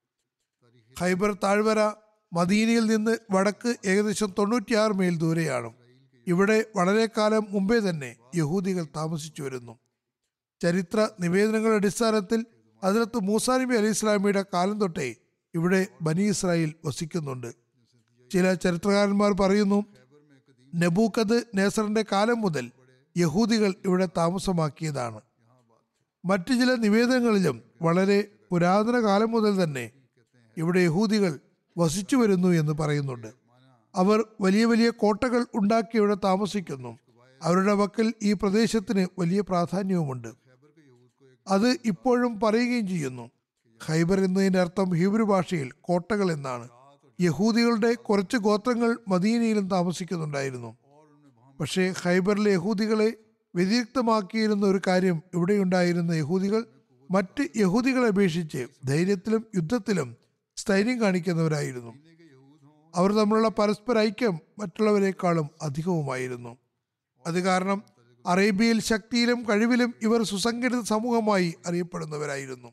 ഖൈബർ താഴ്വര മദീനയിൽ നിന്ന് വടക്ക് ഏകദേശം 96 മൈൽ ദൂരെയാണ്. ഇവിടെ വളരെ കാലം മുമ്പേ തന്നെ യഹൂദികൾ താമസിച്ചു വരുന്നു. ചരിത്ര നിവേദനങ്ങളുടെ അടിസ്ഥാനത്തിൽ ഹദ്റത്ത് മൂസാ നബി അലൈഹി സ്വലാമിയുടെ കാലം തൊട്ടേ ഇവിടെ ബനി ഇസ്രായേൽ വസിക്കുന്നുണ്ട്. ചില ചരിത്രകാരന്മാർ പറയുന്നു, നെബൂഖദ് നേസറിന്റെ കാലം മുതൽ യഹൂദികൾ ഇവിടെ താമസമാക്കിയതാണ്. മറ്റു ചില നിവേദനങ്ങളിലും വളരെ പുരാതന കാലം മുതൽ തന്നെ ഇവിടെ യഹൂദികൾ വസിച്ചു വരുന്നു എന്ന് പറയുന്നുണ്ട്. അവർ വലിയ വലിയ കോട്ടകൾ ഉണ്ടാക്കി ഇവിടെ താമസിക്കുന്നു. അവരുടെ പക്കൽ ഈ പ്രദേശത്തിന് വലിയ പ്രാധാന്യവുമുണ്ട്. അത് ഇപ്പോഴും പറയുകയും ചെയ്യുന്നു. ഖൈബർ എന്നതിന്റെ അർത്ഥം ഹീബ്രു ഭാഷയിൽ കോട്ടകൾ എന്നാണ്. യഹൂദികളുടെ കുറച്ച് ഗോത്രങ്ങൾ മദീനയിലും താമസിക്കുന്നുണ്ടായിരുന്നു. പക്ഷേ ഖൈബറിലെ യഹൂദികളെ വ്യതിരിക്തമാക്കിയിരുന്ന ഒരു കാര്യം, ഇവിടെയുണ്ടായിരുന്ന യഹൂദികൾ മറ്റ് യഹൂദികളെ അപേക്ഷിച്ച് ധൈര്യത്തിലും യുദ്ധത്തിലും സ്ഥൈര്യം കാണിക്കുന്നവരായിരുന്നു. അവർ തമ്മിലുള്ള പരസ്പര ഐക്യം മറ്റുള്ളവരെക്കാളും അധികവുമായിരുന്നു. അത് കാരണം അറേബ്യയിൽ ശക്തിയിലും കഴിവിലും ഇവർ സുസംഘടിത സമൂഹമായി അറിയപ്പെടുന്നവരായിരുന്നു.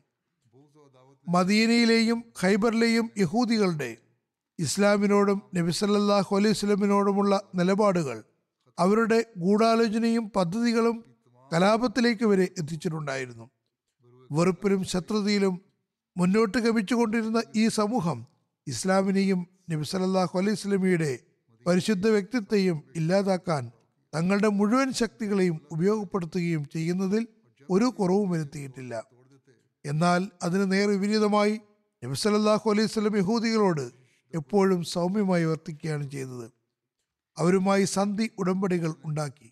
മദീനയിലെയും ഖൈബറിലെയും യഹൂദികളുടെ ഇസ്ലാമിനോടും നബി സല്ലല്ലാഹു അലൈഹി വസല്ലമിനോടുമുള്ള നിലപാടുകൾ അവരുടെ ഗൂഢാലോചനയും പദ്ധതികളും കലാപത്തിലേക്ക് വരെ എത്തിച്ചിട്ടുണ്ടായിരുന്നു. വെറുപ്പിലും ശത്രുതയിലും മുന്നോട്ട് ഗമിച്ചുകൊണ്ടിരുന്ന ഈ സമൂഹം ഇസ്ലാമിനെയും നബി സല്ലല്ലാഹു അലൈഹി വസല്ലമയുടെ പരിശുദ്ധ വ്യക്തിത്വത്തെയും ഇല്ലാതാക്കാൻ തങ്ങളുടെ മുഴുവൻ ശക്തികളെയും ഉപയോഗപ്പെടുത്തുകയും ചെയ്യുന്നതിൽ ഒരു കുറവും വരുത്തിയിട്ടില്ല. എന്നാൽ അതിന് നേർ വിപരീതമായി നബി സല്ലല്ലാഹു അലൈഹി വസല്ലം യഹൂദികളോട് എപ്പോഴും സൗമ്യമായി വർത്തിക്കുകയാണ് ചെയ്തത്. അവരുമായി സന്ധി ഉടമ്പടികൾ ഉണ്ടാക്കി.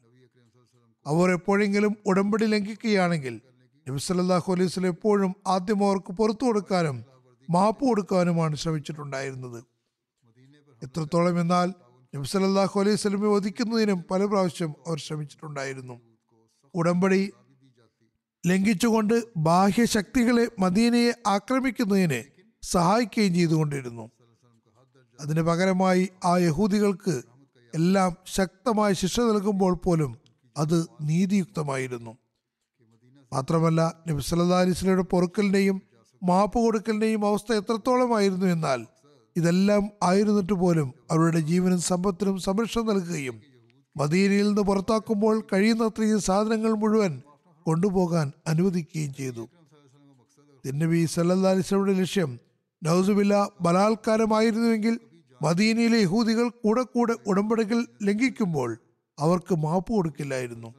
അവർ എപ്പോഴെങ്കിലും ഉടമ്പടി ലംഘിക്കുകയാണെങ്കിൽ നബി സല്ലല്ലാഹു അലൈഹി വസല്ലം എപ്പോഴും ആദ്യം അവർക്ക് പുറത്തു കൊടുക്കാനും മാപ്പ് കൊടുക്കാനുമാണ് ശ്രമിച്ചിട്ടുണ്ടായിരുന്നത്. എത്രത്തോളം എന്നാൽ നബി സല്ലല്ലാഹു അലൈഹി വസല്ലമയെ വധിക്കുന്നതിനും പല പ്രാവശ്യം അവർ ശ്രമിച്ചിട്ടുണ്ടായിരുന്നു. ഉടമ്പടി ലംഘിച്ചുകൊണ്ട് ബാഹ്യശക്തികളെ മദീനയെ ആക്രമിക്കുന്നതിന് സഹായിക്കുകയും ചെയ്തുകൊണ്ടിരുന്നു. അതിന് പകരമായി ആ യഹൂദികൾക്ക് എല്ലാം ശക്തമായ ശിക്ഷ നൽകുമ്പോൾ പോലും അത് നീതിയുക്തമായിരുന്നു. മാത്രമല്ല നബി സല്ലല്ലാഹു അലൈഹി വസല്ലമയുടെ പൊറുക്കലിന്റെയും മാപ്പ് കൊടുക്കലിന്റെയും അവസ്ഥ എത്രത്തോളമായിരുന്നു എന്നാൽ ഇതെല്ലാം ആയിരുന്നിട്ട് പോലും അവരുടെ ജീവനും സമ്പത്തിനും സംരക്ഷണം നൽകുകയും മദീനയിൽ നിന്ന് പുറത്താക്കുമ്പോൾ കഴിയുന്നത്രയും സാധനങ്ങൾ മുഴുവൻ കൊണ്ടുപോകാൻ അനുവദിക്കുകയും ചെയ്തു. തിരുനബി സല്ലല്ലാഹു അലൈഹി വസല്ലമയുടെ ലക്ഷ്യം നൗസുബില്ല ബലാത്കാരമായിരുന്നുവെങ്കിൽ മദീനയിലെ യഹൂദികൾ കൂടെ കൂടെ ഉടമ്പടികൾ ലംഘിക്കുമ്പോൾ അവർക്ക് മാപ്പ് കൊടുക്കില്ലായിരുന്നു.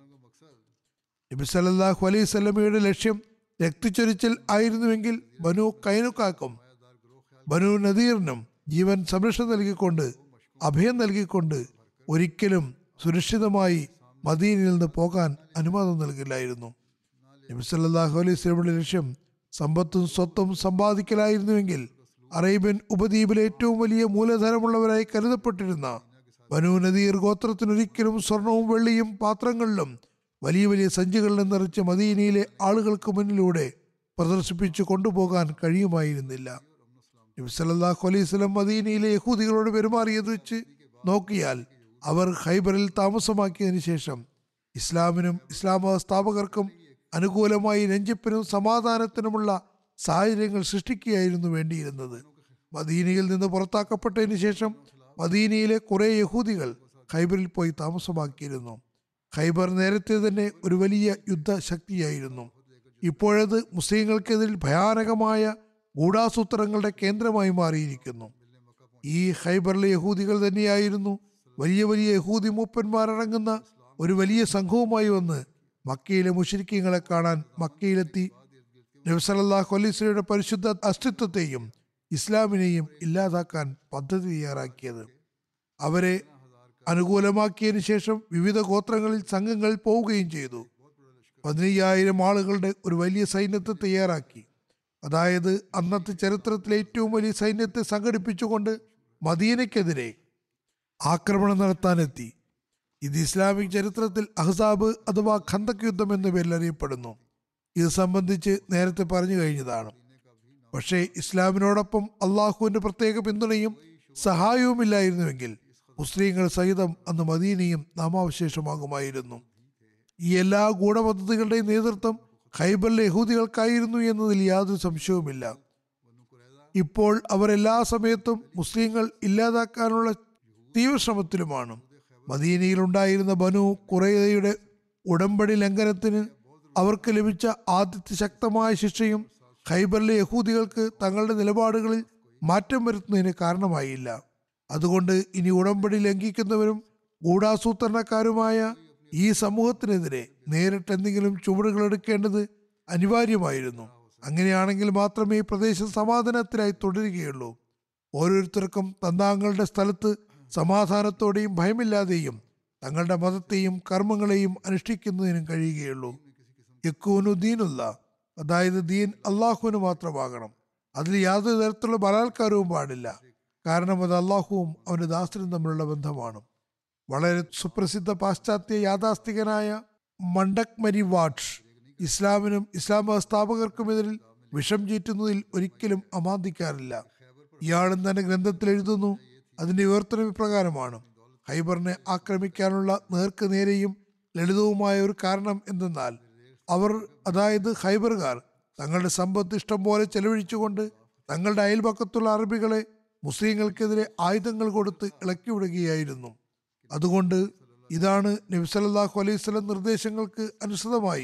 നബി സല്ലല്ലാഹു അലൈഹി വസല്ലമയുടെ ലക്ഷ്യം രക്തച്ചൊരിച്ചൽ ആയിരുന്നുവെങ്കിൽ ബനു കൈനുക്കാക്കും ബനു നദീറിനും ജീവൻ സംരക്ഷണം നൽകിക്കൊണ്ട് അഭയം നൽകിക്കൊണ്ട് ഒരിക്കലും സുരക്ഷിതമായി മദീനയിൽ നിന്ന് പോകാൻ അനുവാദം നൽകില്ലായിരുന്നു. നബി സല്ലല്ലാഹു അലൈഹി വസല്ലമയുടെ ലക്ഷ്യം സമ്പത്തും സ്വത്തും സമ്പാദിക്കലായിരുന്നുവെങ്കിൽ അറേബ്യൻ ഉപദ്വീപിലെ ഏറ്റവും വലിയ മൂലധനമുള്ളവരായി കരുതപ്പെട്ടിരുന്ന ബനു നദീർ ഗോത്രത്തിനൊരിക്കലും സ്വർണവും വെള്ളിയും പാത്രങ്ങളിലും വലിയ വലിയ സഞ്ചികളിലും നിറച്ച് മദീനയിലെ ആളുകൾക്ക് മുന്നിലൂടെ പ്രദർശിപ്പിച്ചു കൊണ്ടുപോകാൻ കഴിയുമായിരുന്നില്ല. നബി സല്ലല്ലാഹു അലൈഹി വസല്ലം മദീനയിലെ യഹൂദികളോട് പെരുമാറിയത് വെച്ച് നോക്കിയാൽ അവർ ഖൈബറിൽ താമസമാക്കിയതിനു ശേഷം ഇസ്ലാമിനും ഇസ്ലാം മത സ്ഥാപകർക്കും അനുകൂലമായി രഞ്ജിപ്പിനും സമാധാനത്തിനുമുള്ള സാഹചര്യങ്ങൾ സൃഷ്ടിക്കുകയായിരുന്നു വേണ്ടിയിരുന്നത്. മദീനയിൽ നിന്ന് പുറത്താക്കപ്പെട്ടതിന് ശേഷം മദീനയിലെ കുറെ യഹൂദികൾ ഖൈബറിൽ പോയി താമസമാക്കിയിരുന്നു. ഖൈബർ നേരത്തെ തന്നെ ഒരു വലിയ യുദ്ധശക്തിയായിരുന്നു. ഇപ്പോഴത് മുസ്ലിങ്ങൾക്കെതിരിൽ ഭയാനകമായ ഗൂഢാസൂത്രങ്ങളുടെ കേന്ദ്രമായി മാറിയിരിക്കുന്നു. ഈ ഖൈബറിലെ യഹൂദികൾ തന്നെയായിരുന്നു വലിയ വലിയ യഹൂദി മൂപ്പന്മാരടങ്ങുന്ന ഒരു വലിയ സംഘവുമായി വന്ന് മക്കയിലെ മുശ്രിക്കീങ്ങളെ കാണാൻ മക്കയിലെത്തി നബി സല്ലല്ലാഹു അലൈഹി വസല്ലമയുടെ പരിശുദ്ധ അസ്തിത്വത്തെയും ഇസ്ലാമിനെയും ഇല്ലാതാക്കാൻ പദ്ധതി തയ്യാറാക്കിയത്. അവരെ അനുകൂലമാക്കിയതിനു ശേഷം വിവിധ ഗോത്രങ്ങളിൽ സംഘങ്ങൾ പോവുകയും ചെയ്തു. 15,000 ആളുകളുടെ ഒരു വലിയ സൈന്യത്തെ തയ്യാറാക്കി. അതായത് അന്നത്തെ ചരിത്രത്തിലെ ഏറ്റവും വലിയ സൈന്യത്തെ സംഘടിപ്പിച്ചുകൊണ്ട് മദീനയ്ക്കെതിരെ ആക്രമണം നടത്താനെത്തി. ഇത് ഇസ്ലാമിക് ചരിത്രത്തിൽ അഹ്സാബ് അഥവാ ഖന്തക് യുദ്ധം എന്ന പേരിൽ അറിയപ്പെടുന്നു. ഇത് സംബന്ധിച്ച് നേരത്തെ പറഞ്ഞു കഴിഞ്ഞതാണ്. പക്ഷേ ഇസ്ലാമിനോടൊപ്പം അള്ളാഹുവിന്റെ പ്രത്യേക പിന്തുണയും സഹായവുമില്ലായിരുന്നുവെങ്കിൽ മുസ്ലിങ്ങൾ സഹിതം അന്ന് മദീനയും നാമാവശേഷമാകുമായിരുന്നു. ഈ എല്ലാ ഗൂഢപദ്ധതികളുടെയും നേതൃത്വം ഖൈബറിലെ യഹൂദികൾക്കായിരുന്നു എന്നതിൽ യാതൊരു സംശയവുമില്ല. ഇപ്പോൾ അവർ എല്ലാ സമയത്തും മുസ്ലിങ്ങൾ ഇല്ലാതാക്കാനുള്ള തീവ്രശ്രമത്തിലുമാണ്. മദീനയിൽ ഉണ്ടായിരുന്ന ബനു ഖുറൈദയുടെ ഉടമ്പടി ലംഘനത്തിന് അവർക്ക് ലഭിച്ച ആദ്യത്തെ ശക്തമായ ശിക്ഷയും ഖൈബറിലെ യഹൂദികൾക്ക് തങ്ങളുടെ നിലപാടുകളിൽ മാറ്റം വരുത്തുന്നതിന് കാരണമായില്ല. അതുകൊണ്ട് ഇനി ഉടമ്പടി ലംഘിക്കുന്നവരും ഗൂഢാസൂത്രണക്കാരുമായ ഈ സമൂഹത്തിനെതിരെ നേരിട്ട് എന്തെങ്കിലും ചുവടുകൾ എടുക്കേണ്ടത് അനിവാര്യമായിരുന്നു. അങ്ങനെയാണെങ്കിൽ മാത്രമേ ഈ പ്രദേശം സമാധാനത്തിനായി തുടരുകയുള്ളൂ. ഓരോരുത്തർക്കും തങ്ങളുടെ സ്ഥലത്ത് സമാധാനത്തോടെയും ഭയമില്ലാതെയും തങ്ങളുടെ മതത്തെയും കർമ്മങ്ങളെയും അനുഷ്ഠിക്കുന്നതിനും കഴിയുകയുള്ളൂ. യക്കൂനു ദീനുള്ള, അതായത് ദീൻ അള്ളാഹുവിന് മാത്രമാകണം. അതിൽ യാതൊരു തരത്തിലുള്ള ബലാത്കാരവും പാടില്ല. കാരണം അത് അള്ളാഹുവും അവന്റെ ദാസനും തമ്മിലുള്ള ബന്ധമാണ്. വളരെ സുപ്രസിദ്ധ പാശ്ചാത്യ യാഥാസ്ഥികനായ മണ്ടക് മരി വാട്ഷ് ഇസ്ലാമിനും ഇസ്ലാം മത സ്ഥാപകർക്കുമെതിരിൽ വിഷം ചീറ്റുന്നതിൽ ഒരിക്കലും അമാന്തിക്കാറില്ല. ഇയാളും തന്റെ ഗ്രന്ഥത്തിൽ എഴുതുന്നു, അതിന്റെ വിവർത്തനം ഇപ്രകാരമാണ്: ഖൈബറിനെ ആക്രമിക്കാനുള്ള നേർക്ക് നേരെയും ലളിതവുമായ ഒരു കാരണം എന്തെന്നാൽ അവർ, അതായത് ഖൈബറുകാർ, തങ്ങളുടെ സമ്പത്ത് ഇഷ്ടം പോലെ ചെലവഴിച്ചുകൊണ്ട് തങ്ങളുടെ അയൽപക്കത്തുള്ള അറബികളെ മുസ്ലിങ്ങൾക്കെതിരെ ആയുധങ്ങൾ കൊടുത്ത് ഇളക്കിവിടുകയായിരുന്നു. അതുകൊണ്ട് ഇതാണ് നബി സല്ലല്ലാഹു അലൈഹി വസല്ലം നിർദ്ദേശങ്ങൾക്ക് അനുസൃതമായി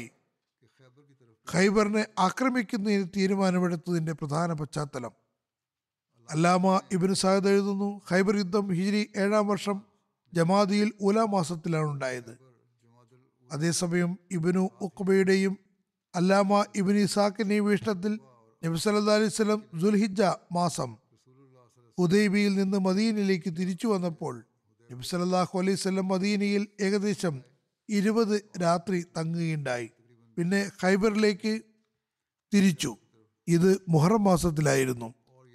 ഖൈബറിനെ ആക്രമിക്കുന്നതിന് തീരുമാനമെടുത്തതിന്റെ പ്രധാന പശ്ചാത്തലം. അല്ലാമ ഇബ്നു സഅദ് എഴുതുന്നു, ഖൈബർ യുദ്ധം ഹിജ്രി 7-ാം വർഷം ജമാദിയിൽ ഊല മാസത്തിലാണ് ഉണ്ടായത്. അതേസമയം ഇബ്നു ഉഖ്ബയുടെയും അല്ലാമ ഇബ്നു ഇസാഖിന്റെയും വീക്ഷണത്തിൽ നബി സല്ലല്ലാഹു അലൈഹി വസല്ലം ദുൽഹിജ്ജ മാസം ഹുദൈബിയിൽ നിന്ന് മദീനയിലേക്ക് തിരിച്ചു വന്നപ്പോൾ നബി സല്ലല്ലാഹു അലൈഹി വസല്ലം മദീനയിൽ ഏകദേശം 20 രാത്രി തങ്ങുകയുണ്ടായി. പിന്നെ ഖൈബറിലേക്ക് തിരിച്ചു. ഇത് മുഹറം മാസത്തിലായിരുന്നു.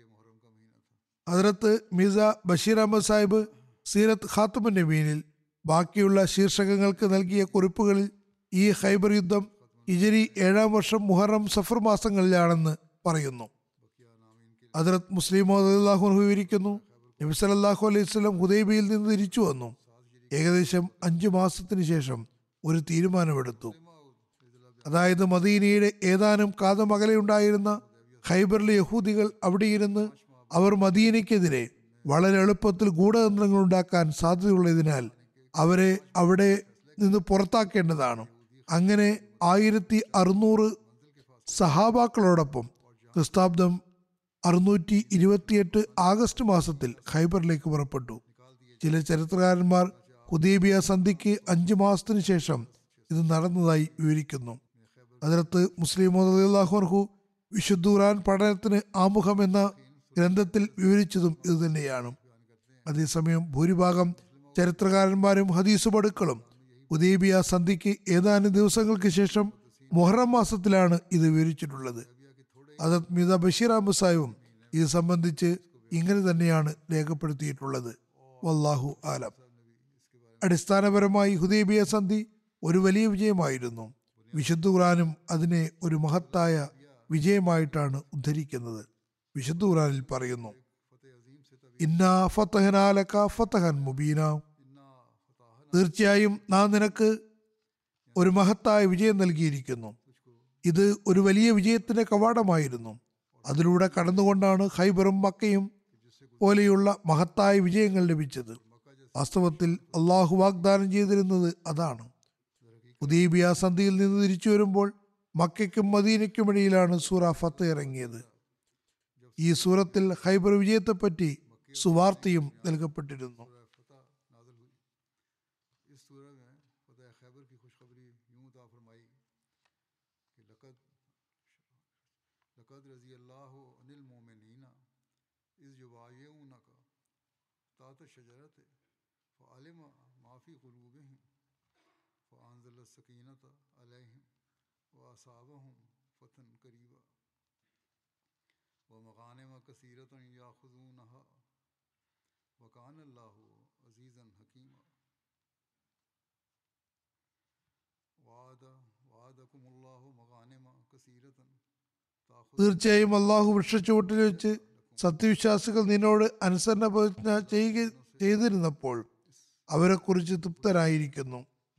ഹദ്രത്ത് മിർസ ബഷീർ അഹമ്മദ് സാഹിബ് സീറത്ത് ഖാത്തുമുൻ നബീനിൽ ബാക്കിയുള്ള ശീർഷകങ്ങൾക്ക് നൽകിയ കുറിപ്പുകളിൽ ഈ ഖൈബർ യുദ്ധം ഹിജ്രി 7-ാം വർഷം മുഹറം സഫർ മാസങ്ങളിലാണെന്ന് പറയുന്നു. ഹദ്രത്ത് മുസ്ലിം റളിയല്ലാഹു അൻഹു വിവരിക്കുന്നു, നബി സല്ലല്ലാഹു അലൈഹി വസല്ലം ഹുദൈബിയിൽ നിന്ന് തിരിച്ചു വന്നു. ഏകദേശം 5 മാസത്തിന് ശേഷം ഒരു തീരുമാനമെടുത്തു. അതായത് മദീനയുടെ ഏതാനും കാതം അകലെയുണ്ടായിരുന്ന ഖൈബറിലെ യഹൂദികൾ അവിടെ ഇരുന്ന് അവർ മദീനയ്ക്കെതിരെ വളരെ എളുപ്പത്തിൽ ഗൂഢതന്ത്രങ്ങൾ ഉണ്ടാക്കാൻ സാധ്യതയുള്ളതിനാൽ അവരെ അവിടെ നിന്ന് പുറത്താക്കേണ്ടതാണ്. അങ്ങനെ 1600 സഹാബാക്കളോടൊപ്പം ക്രിസ്താബ്ദം 628 ആഗസ്റ്റ് മാസത്തിൽ ഖൈബറിലേക്ക് പുറപ്പെട്ടു. ചില ചരിത്രകാരന്മാർ ഹുദൈബിയ സന്ധിക്ക് 5 മാസത്തിന് ശേഷം ഇത് നടന്നതായി വിവരിക്കുന്നു. ഹദ്രത്ത് മുസ്ലിം റളിയല്ലാഹു അൻഹു വിശുദ്ധ ഖുർആൻ പഠനത്തിന് ആമുഖം എന്ന ഗ്രന്ഥത്തിൽ വിവരിച്ചതും ഇതുതന്നെയാണ്. അതേസമയം ഭൂരിഭാഗം ചരിത്രകാരന്മാരും ഹദീസ് പടുക്കളും ഹുദൈബിയ സന്ധിക്ക് ഏതാനും ദിവസങ്ങൾക്ക് ശേഷം മുഹറം മാസത്തിലാണ് ഇത് വിവരിച്ചിട്ടുള്ളത്. ഹദ്രത്ത് മിർസ ബഷീർ അഹമ്മദ് സാഹിബും ഇത് സംബന്ധിച്ച് ഇങ്ങനെ തന്നെയാണ് രേഖപ്പെടുത്തിയിട്ടുള്ളത്. വല്ലാഹു ആലം. അടിസ്ഥാനപരമായി ഹുദൈബിയ സന്ധി ഒരു വലിയ വിജയമായിരുന്നു. വിശുദ്ധ ഖുർആനും അതിനെ ഒരു മഹത്തായ വിജയമായിട്ടാണ് ഉദ്ധരിക്കുന്നത്. വിശുദ്ധ ഖുർആനിൽ പറയുന്നു, ഇന്നാ ഫതഹ്നാ ലക ഫതഹൻ മുബീന, തീർച്ചയായും നാം നിനക്ക് ഒരു മഹത്തായ വിജയം നൽകിയിരിക്കുന്നു. ഇത് ഒരു വലിയ വിജയത്തിന്റെ കവാടമായിരുന്നു. അതിലൂടെ കടന്നുകൊണ്ടാണ് ഖൈബറും മക്കയും പോലെയുള്ള മഹത്തായ വിജയങ്ങൾ ലഭിച്ചത്. വാസ്തവത്തിൽ അള്ളാഹു വാഗ്ദാനം ചെയ്തിരുന്നത് അതാണ്. ഹുദൈബിയ സന്ധിയിൽ നിന്ന് തിരിച്ചു വരുമ്പോൾ മക്കയ്ക്കും മദീനയ്ക്കും ഇടയിലാണ് സൂറ ഫത്ത് ഇറങ്ങിയത്. ഈ സൂറത്തിൽ ഖൈബർ വിജയത്തെപ്പറ്റി സുവാർത്തയും നൽകപ്പെട്ടിരുന്നു. ومغانم كثيرة يأخذونها وكان الله عزيزا حكيما وعد തീർച്ചയായും അള്ളാഹു വൃക്ഷച്ചുവട്ടിൽ വെച്ച് സത്യവിശ്വാസികൾ നിന്നോട് അനുസരണ പ്രതിജ്ഞ ചെയ്തിരുന്നപ്പോൾ അവരെക്കുറിച്ച് തൃപ്തരായിരിക്കുന്നു.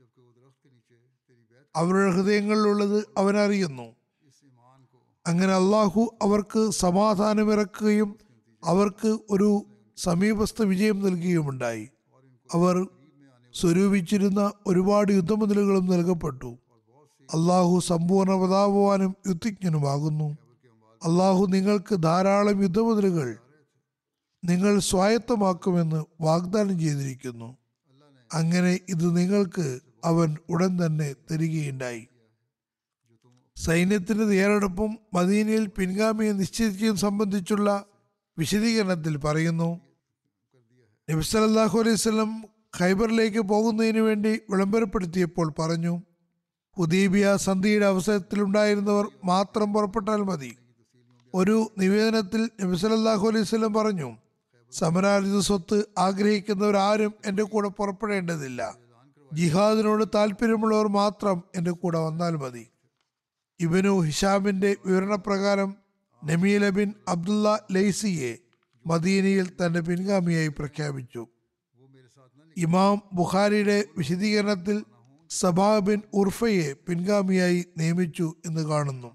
അവരുടെ ഹൃദയങ്ങളിലുള്ളത് അവനറിയുന്നു. അങ്ങനെ അള്ളാഹു അവർക്ക് സമാധാനമിറക്കുകയും അവർക്ക് ഒരു സമീപസ്ഥ വിജയം നൽകുകയുമുണ്ടായി. അവർ സ്വരൂപിച്ചിരുന്ന ഒരുപാട് യുദ്ധമുതലുകളും നൽകപ്പെട്ടു. അള്ളാഹു സമ്പൂർണ്ണ പ്രതാപവാനും യുദ്ധജ്ഞനുമാകുന്നു. അള്ളാഹു നിങ്ങൾക്ക് ധാരാളം യുദ്ധമുതലുകൾ നിങ്ങൾ സ്വായത്തമാക്കുമെന്ന് വാഗ്ദാനം ചെയ്തിരിക്കുന്നു. അങ്ങനെ ഇത് നിങ്ങൾക്ക് അവൻ ഉടൻ തന്നെ തരികയുണ്ടായി. സൈന്യത്തിന്റെ തയ്യാറെടുപ്പും മദീനയിൽ പിൻഗാമിയെ നിശ്ചയിച്ചതും സംബന്ധിച്ചുള്ള വിശദീകരണത്തിൽ പറയുന്നു, നബി സല്ലല്ലാഹു അലൈഹി വസല്ലം ഖൈബറിലേക്ക് പോകുന്നതിന് വേണ്ടി വിളംബരപ്പെടുത്തിയപ്പോൾ പറഞ്ഞു, ഹുദൈബിയ സന്ധിയുടെ അവസരത്തിലുണ്ടായിരുന്നവർ മാത്രം പുറപ്പെട്ടാൽ മതി. ഒരു നിവേദനത്തിൽ നബി സല്ലല്ലാഹു അലൈഹി വസല്ലം പറഞ്ഞു, സമരാർജിത സ്വത്ത് ആഗ്രഹിക്കുന്നവരാരും എൻ്റെ കൂടെ പുറപ്പെടേണ്ടതില്ല. ജിഹാദിനോട് താല്പര്യമുള്ളവർ മാത്രം എൻ്റെ കൂടെ വന്നാൽ മതി. ഇബ്നു ഹിഷാമിന്റെ വിവരണപ്രകാരം നമീല ബിൻ അബ്ദുള്ള ലൈസിയെ മദീനയിൽ തന്റെ പിൻഗാമിയായി പ്രഖ്യാപിച്ചു. ഇമാം ബുഖാരിയുടെ വിശദീകരണത്തിൽ സബാ ബിൻ ഉർഫയെ പിൻഗാമിയായി നിയമിച്ചു എന്ന് കാണുന്നു.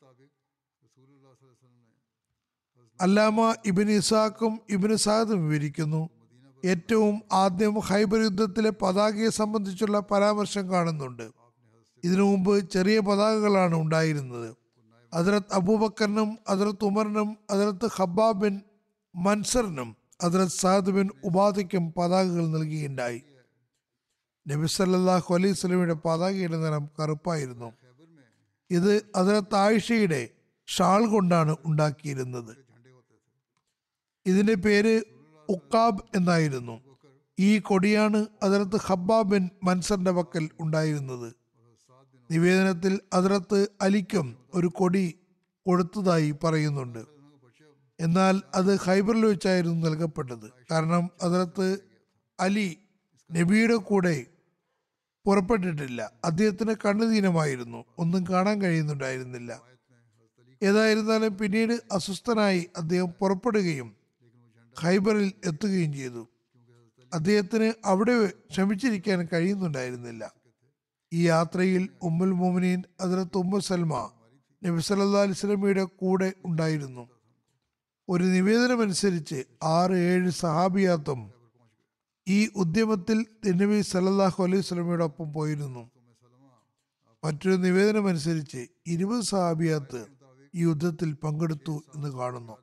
അല്ലാമ ഇബിൻ ഇസാഖും ഇബിൻ സാദും വിവരിക്കുന്നു, ഏറ്റവും ആദ്യം ഖൈബർ യുദ്ധത്തിലെ പതാകയെ സംബന്ധിച്ചുള്ള പരാമർശം കാണുന്നുണ്ട്. ഇതിനു മുമ്പ് ചെറിയ പതാകകളാണ് ഉണ്ടായിരുന്നത്. ഹദ്രത്ത് അബൂബക്കറിനും ഹദ്രത്ത് ഉമറിനും ഹദ്രത്ത് ഖബ്ബാബ് ബിൻ മൻസറിനും ഹദ്രത്ത് സഅദ് ബിൻ ഉബാദയ്ക്കും പതാകകൾ നൽകുകയുണ്ടായി. നബി സല്ലല്ലാഹു അലൈഹി വസല്ലമയുടെ പതാകയുടെ നിറം കറുപ്പായിരുന്നു. ഇത് ഹദ്രത്ത് ആയിഷയുടെ ഷാൾ കൊണ്ടാണ് ഉണ്ടാക്കിയിരുന്നത്. ഇതിന്റെ പേര് ഉക്കാബ് എന്നായിരുന്നു. ഈ കൊടിയാണ് ഹദ്രത്ത് ഖബ്ബാബ് ബിൻ മൻസറിന്റെ പക്കൽ ഉണ്ടായിരുന്നത്. നിവേദനത്തിൽ ഹദ്രത്ത് അലിക്കും ഒരു കൊടി കൊടുത്തതായി പറയുന്നുണ്ട്. എന്നാൽ അത് ഖൈബറിൽ വെച്ചായിരുന്നു നൽകപ്പെട്ടത്. കാരണം ഹദ്രത്ത് അലി നബിയുടെ കൂടെ പുറപ്പെട്ടിട്ടില്ല. അദ്ദേഹത്തിന് കണ്ണുദീനമായിരുന്നു, ഒന്നും കാണാൻ കഴിയുന്നുണ്ടായിരുന്നില്ല. ഏതായിരുന്നാലും പിന്നീട് അസ്വസ്ഥനായി അദ്ദേഹം പുറപ്പെടുകയും ഖൈബറിൽ എത്തുകയും ചെയ്തു. അദ്ദേഹത്തിന് അവിടെ ക്ഷമിച്ചിരിക്കാൻ കഴിയുന്നുണ്ടായിരുന്നില്ല. ഈ യാത്രയിൽ ഉമ്മുൽ മുഅ്മിനീൻ ഹദ്രത്ത് ഉമ്മു സൽമ നബി സല്ലല്ലാഹു അലൈഹി വസല്ലമയുടെ കൂടെ ഉണ്ടായിരുന്നു. ഒരു നിവേദനമനുസരിച്ച് 6-7 സഹാബിയാത്തും ഈ ഉദ്യമത്തിൽ നബി സല്ലല്ലാഹു അലൈഹി വസല്ലമയുടെ ഒപ്പം പോയിരുന്നു. മറ്റൊരു നിവേദനമനുസരിച്ച് 20 സഹാബിയാത്ത് ഈ യുദ്ധത്തിൽ പങ്കെടുത്തു എന്ന് കാണുന്നു.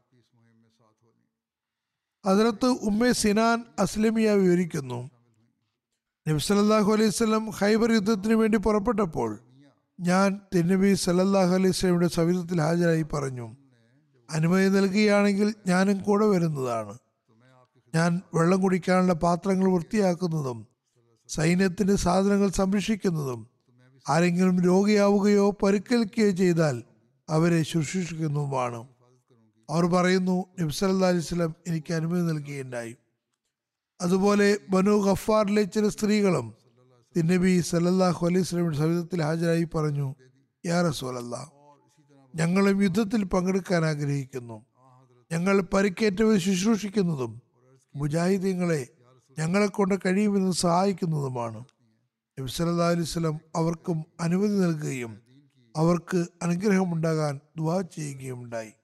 ഹദ്രത്ത് ഉമ്മെ സിനാൻ അസ്ലമിയ വിവരിക്കുന്നു, നബി സല്ലല്ലാഹു അലൈഹി വസല്ലം ഖൈബർ യുദ്ധത്തിന് വേണ്ടി പുറപ്പെട്ടപ്പോൾ ഞാൻ തിരുനബി സല്ലല്ലാഹു അലൈഹി വസല്ലമയുടെ സവിധത്തിൽ ഹാജരായി പറഞ്ഞു, അനുമതി നൽകുകയാണെങ്കിൽ ഞാനും കൂടെ വരുന്നതാണ്. ഞാൻ വെള്ളം കുടിക്കാനുള്ള പാത്രങ്ങൾ വൃത്തിയാക്കുന്നതും സൈന്യത്തിന്റെ സാധനങ്ങൾ സംരക്ഷിക്കുന്നതും ആരെങ്കിലും രോഗിയാവുകയോ പരിക്കേൽക്കുകയോ ചെയ്താൽ അവരെ ശുശ്രൂഷിക്കുന്നതുമാണ്. അവർ പറയുന്നു, നബി സല്ലല്ലാഹു അലൈഹി വസല്ലം എനിക്ക് അനുമതി നൽകുകയുണ്ടായി. അതുപോലെ ബനു ഗഫാറിലെ ചില സ്ത്രീകളും തിരുനബി സല്ലല്ലാഹു അലൈഹി വസല്ലമയുടെ സവിധത്തിൽ ഹാജരായി പറഞ്ഞു, യാ റസൂലല്ലാഹ്, ഞങ്ങളും യുദ്ധത്തിൽ പങ്കെടുക്കാൻ ആഗ്രഹിക്കുന്നു. ഞങ്ങൾ പരിക്കേറ്റവരെ ശുശ്രൂഷിക്കുന്നതും മുജാഹിദീങ്ങളെ ഞങ്ങളെ കൊണ്ട് കഴിയുമെന്ന് സഹായിക്കുന്നതുമാണ്. നബി സല്ലല്ലാഹു അലൈഹി വസല്ലം അവർക്കും അനുമതി നൽകുകയും അവർക്ക് അനുഗ്രഹമുണ്ടാകാൻ ദുആ ചെയ്യുകയും ഉണ്ടായി.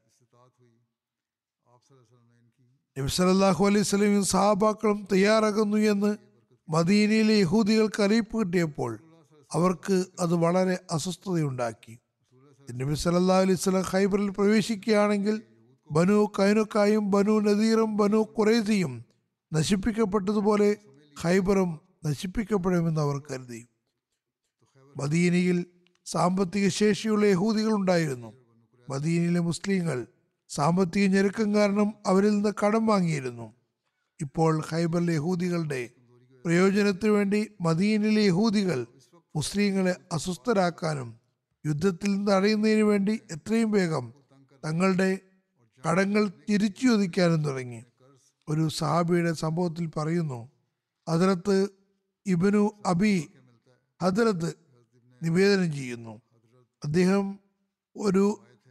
നബി സല്ലല്ലാഹു അലൈഹി വസല്ലമയും സഹാബാക്കളും തയ്യാറാകുന്നു എന്ന് മദീനയിലെ യഹൂദികൾക്ക് അറിയിപ്പ് കിട്ടിയപ്പോൾ അവർക്ക് അത് വളരെ അസ്വസ്ഥതയുണ്ടാക്കി. നബി സല്ലല്ലാഹു അലൈഹി വസല്ലം ഖൈബറിൽ പ്രവേശിക്കുകയാണെങ്കിൽ ബനു കൈനുക്കായും ബനു നദീറും ബനു ഖുറൈസിയും നശിപ്പിക്കപ്പെട്ടതുപോലെ ഖൈബറും നശിപ്പിക്കപ്പെടുമെന്ന് അവർ കരുതി. മദീനയിൽ സാമ്പത്തിക ശേഷിയുള്ള യഹൂദികൾ ഉണ്ടായിരുന്നു. മദീനയിലെ മുസ്ലിങ്ങൾ സാമ്പത്തിക ഞെരുക്കം കാരണം അവരിൽ നിന്ന് കടം വാങ്ങിയിരുന്നു. ഇപ്പോൾ ഖൈബറിലെ യഹൂദികളുടെ പ്രയോജനത്തിനു വേണ്ടി മദീനയിലെ യഹൂദികൾ മുസ്ലിങ്ങളെ അസ്വസ്ഥരാക്കാനും യുദ്ധത്തിൽ നിന്ന് തടയുന്നതിന് വേണ്ടി എത്രയും വേഗം തങ്ങളുടെ കടങ്ങൾ തിരിച്ചു ചോദിക്കാനും തുടങ്ങി. ഒരു സഹാബിയുടെ സംഭവത്തിൽ പറയുന്നു, ഹദ്രത്ത് ഇബ്നു അബി ഹദ്രത്ത് നിവേദനം ചെയ്യുന്നു, അദ്ദേഹം ഒരു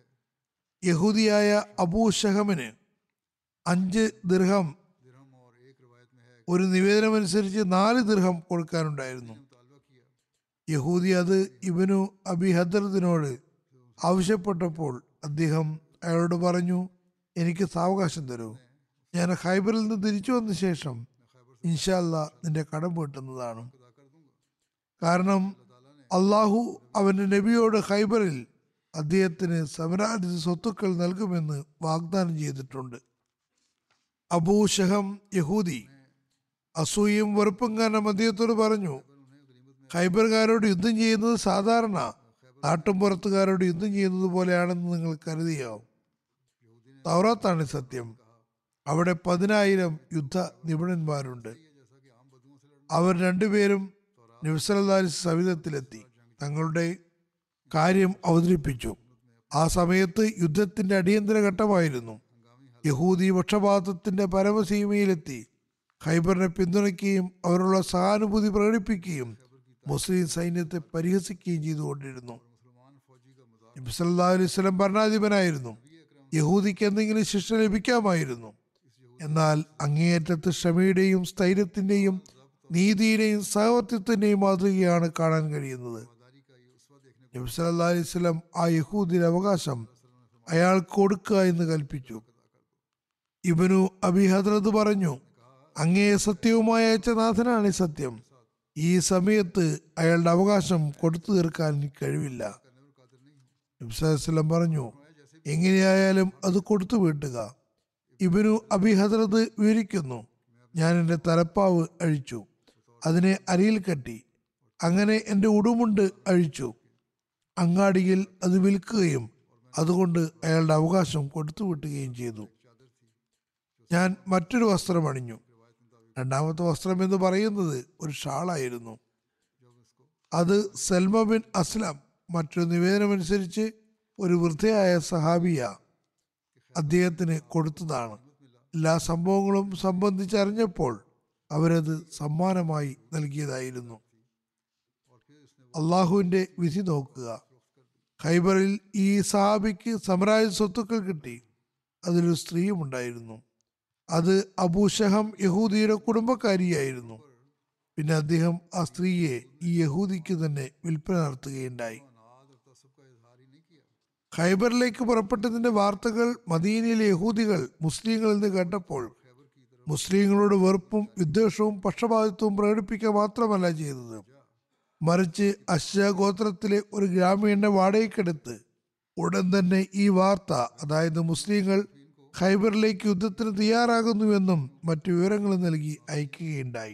യഹൂദിയായ അബൂ ഷഹമിന് 5 ദിർഹം, ഒരു നിവേദനമനുസരിച്ച് 4 ദിർഹം കൊടുക്കാനുണ്ടായിരുന്നു. യഹൂദി അത് ഇബ്നു അബി ഹദ്റത്തിനോട് ആവശ്യപ്പെട്ടപ്പോൾ അദ്ദേഹം അയാളോട് പറഞ്ഞു, എനിക്ക് സാവകാശം തരൂ, ഞാൻ ഖൈബറിൽ നിന്ന് തിരിച്ചു വന്ന ശേഷം ഇൻഷാ അല്ലാ നിന്റെ കടം വീട്ടുന്നതാണ്. കാരണം അള്ളാഹു അവന്റെ നബിയോട് ഖൈബറിൽ അദ്ദേഹത്തിന് സമരാജിത സ്വത്തുക്കൾ നൽകുമെന്ന് വാഗ്ദാനം ചെയ്തിട്ടുണ്ട്. അബൂ ഷഹം യഹൂദി അസൂയയും വെറുപ്പും കാരണം അദ്ദേഹത്തോട് പറഞ്ഞു, ഖൈബർകാരോട് യുദ്ധം ചെയ്യുന്നത് സാധാരണ നാട്ടുംപുറത്തുകാരോട് യുദ്ധം ചെയ്യുന്നത് പോലെയാണെന്ന് നിങ്ങൾ കരുതിയോ? തൗറാത്താണ് സത്യം. അവിടെ 10,000 യുദ്ധ നിപുണന്മാരുണ്ട്. അവർ രണ്ടുപേരും നബി സല്ലല്ലാഹു അലൈഹി വസല്ലം സവിധത്തിലെത്തി തങ്ങളുടെ കാര്യം അവതരിപ്പിച്ചു. ആ സമയത്ത് യുദ്ധത്തിന്റെ അടിയന്തര ഘട്ടമായിരുന്നു. യഹൂദി പക്ഷപാതത്തിന്റെ പരമസീമയിലെത്തി ഖൈബറിനെ പിന്തുണയ്ക്കുകയും അവരുള്ള സഹാനുഭൂതി പ്രകടിപ്പിക്കുകയും മുസ്ലിം സൈന്യത്തെ പരിഹസിക്കുകയും ചെയ്തുകൊണ്ടിരുന്നു. നബി സല്ലല്ലാഹു അലൈഹി വസല്ലം ഭരണാധിപനായിരുന്നു. യഹൂദിക്ക് എന്തെങ്കിലും ശിക്ഷ ലഭിക്കാമായിരുന്നു. എന്നാൽ അങ്ങേയറ്റത്ത് ക്ഷമയുടെയും സ്ഥൈര്യത്തിന്റെയും നീതിയുടെയും സഹവർത്തിത്വത്തിന്റെയും മാതൃകയാണ് കാണാൻ കഴിയുന്നത്. നബി സല്ലല്ലാഹു അലൈഹി വസല്ലം ആ യഹൂദിയുടെ അവകാശം അയാൾക്ക് കൊടുക്കുക എന്ന് കൽപ്പിച്ചു. ഇബ്നു അബി ഹദ്റത്ത് പറഞ്ഞു, അങ്ങേ സത്യവുമായി അയച്ച നാഥനാണ് ഈ സത്യം. ഈ സമയത്ത് അയാളുടെ അവകാശം കൊടുത്തു തീർക്കാൻ എനിക്ക് കഴിവില്ല. നബി സല്ലല്ലാഹു അലൈഹി വസല്ലം പറഞ്ഞു, എങ്ങനെയായാലും അത് കൊടുത്തു വീട്ടുക. ഇബ്നു അബി ഹദ്റത്ത് വിവരിക്കുന്നു, ഞാൻ എൻ്റെ തലപ്പാവ് അഴിച്ചു, അതിനെ അരയിൽ കെട്ടി, അങ്ങനെ എൻ്റെ ഉടുമുണ്ട് അഴിച്ചു, അങ്ങാടിയിൽ അത് വിൽക്കുകയും അതുകൊണ്ട് അയാളുടെ അവകാശം കൊടുത്തു വിട്ടുകയും ചെയ്തു. ഞാൻ മറ്റൊരു വസ്ത്രം അണിഞ്ഞു. രണ്ടാമത്തെ വസ്ത്രം എന്ന് പറയുന്നത് ഒരു ഷാളായിരുന്നു. അത് സൽമ ബിൻ അസ്ലം, മറ്റൊരു നിവേദനമനുസരിച്ച് ഒരു വൃദ്ധയായ സഹാബിയ അദ്ദേഹത്തിന് കൊടുത്തതാണ്. എല്ലാ സംഭവങ്ങളും സംബന്ധിച്ചറിഞ്ഞപ്പോൾ അവരത് സമ്മാനമായി നൽകിയതായിരുന്നു. അള്ളാഹുവിന്റെ വിധി നോക്കുക. ഖൈബറിൽ ഈ സഹാബിക്ക് സാമ്രാജ്യ സ്വത്തുക്കൾ കിട്ടി. അതിലൊരു സ്ത്രീയും ഉണ്ടായിരുന്നു. അത് അബൂ ഷഹം യഹൂദിയുടെ കുടുംബക്കാരിയായിരുന്നു. പിന്നെ അദ്ദേഹം ആ സ്ത്രീയെ ഈ യഹൂദിക്ക് തന്നെ വിൽപ്പന നടത്തുകയുണ്ടായി. ഖൈബറിലേക്ക് പുറപ്പെട്ടതിന്റെ വാർത്തകൾ മദീനയിലെ യഹൂദികൾ മുസ്ലിങ്ങളിൽ നിന്ന് കേട്ടപ്പോൾ മുസ്ലിങ്ങളോട് വെറുപ്പും വിദ്വേഷവും പക്ഷപാതിത്വവും പ്രകടിപ്പിക്കുക മാത്രമല്ല ചെയ്തത്, മറിച്ച് അശ്ശ ഗോത്രത്തിലെ ഒരു ഗ്രാമീണനെ വാടകയ്ക്കെടുത്ത് ഉടൻ തന്നെ ഈ വാർത്ത, അതായത് മുസ്ലിങ്ങൾ ഖൈബറിലേക്ക് യുദ്ധത്തിന് തയ്യാറാകുന്നുവെന്നും മറ്റു വിവരങ്ങളും നൽകി അയക്കുകയുണ്ടായി.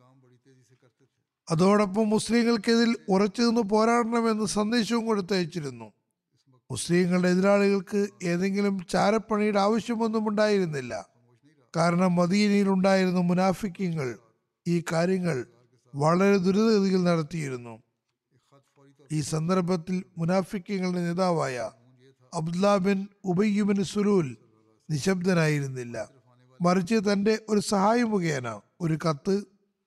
അതോടൊപ്പം മുസ്ലിങ്ങൾക്കെതിൽ ഉറച്ചു നിന്ന് പോരാടണമെന്ന് സന്ദേശവും കൊടുത്തയച്ചിരുന്നു. മുസ്ലിങ്ങളുടെ എതിരാളികൾക്ക് ഏതെങ്കിലും ചാരപ്പണിയുടെ ആവശ്യമൊന്നും ഉണ്ടായിരുന്നില്ല. കാരണം മദീനയിൽ ഉണ്ടായിരുന്ന മുനാഫിക്കീങ്ങൾ ഈ കാര്യങ്ങൾ വളരെ ദ്രുതഗതിയിൽ നടത്തിയിരുന്നു. ഈ സന്ദർഭത്തിൽ മുനാഫിക്കീങ്ങളുടെ നേതാവായ Abdullah bin Ubayy bin Salul നിശബ്ദനായിരുന്നില്ല. മറിച്ച് തന്റെ ഒരു സഹായി മുഖേന ഒരു കത്ത്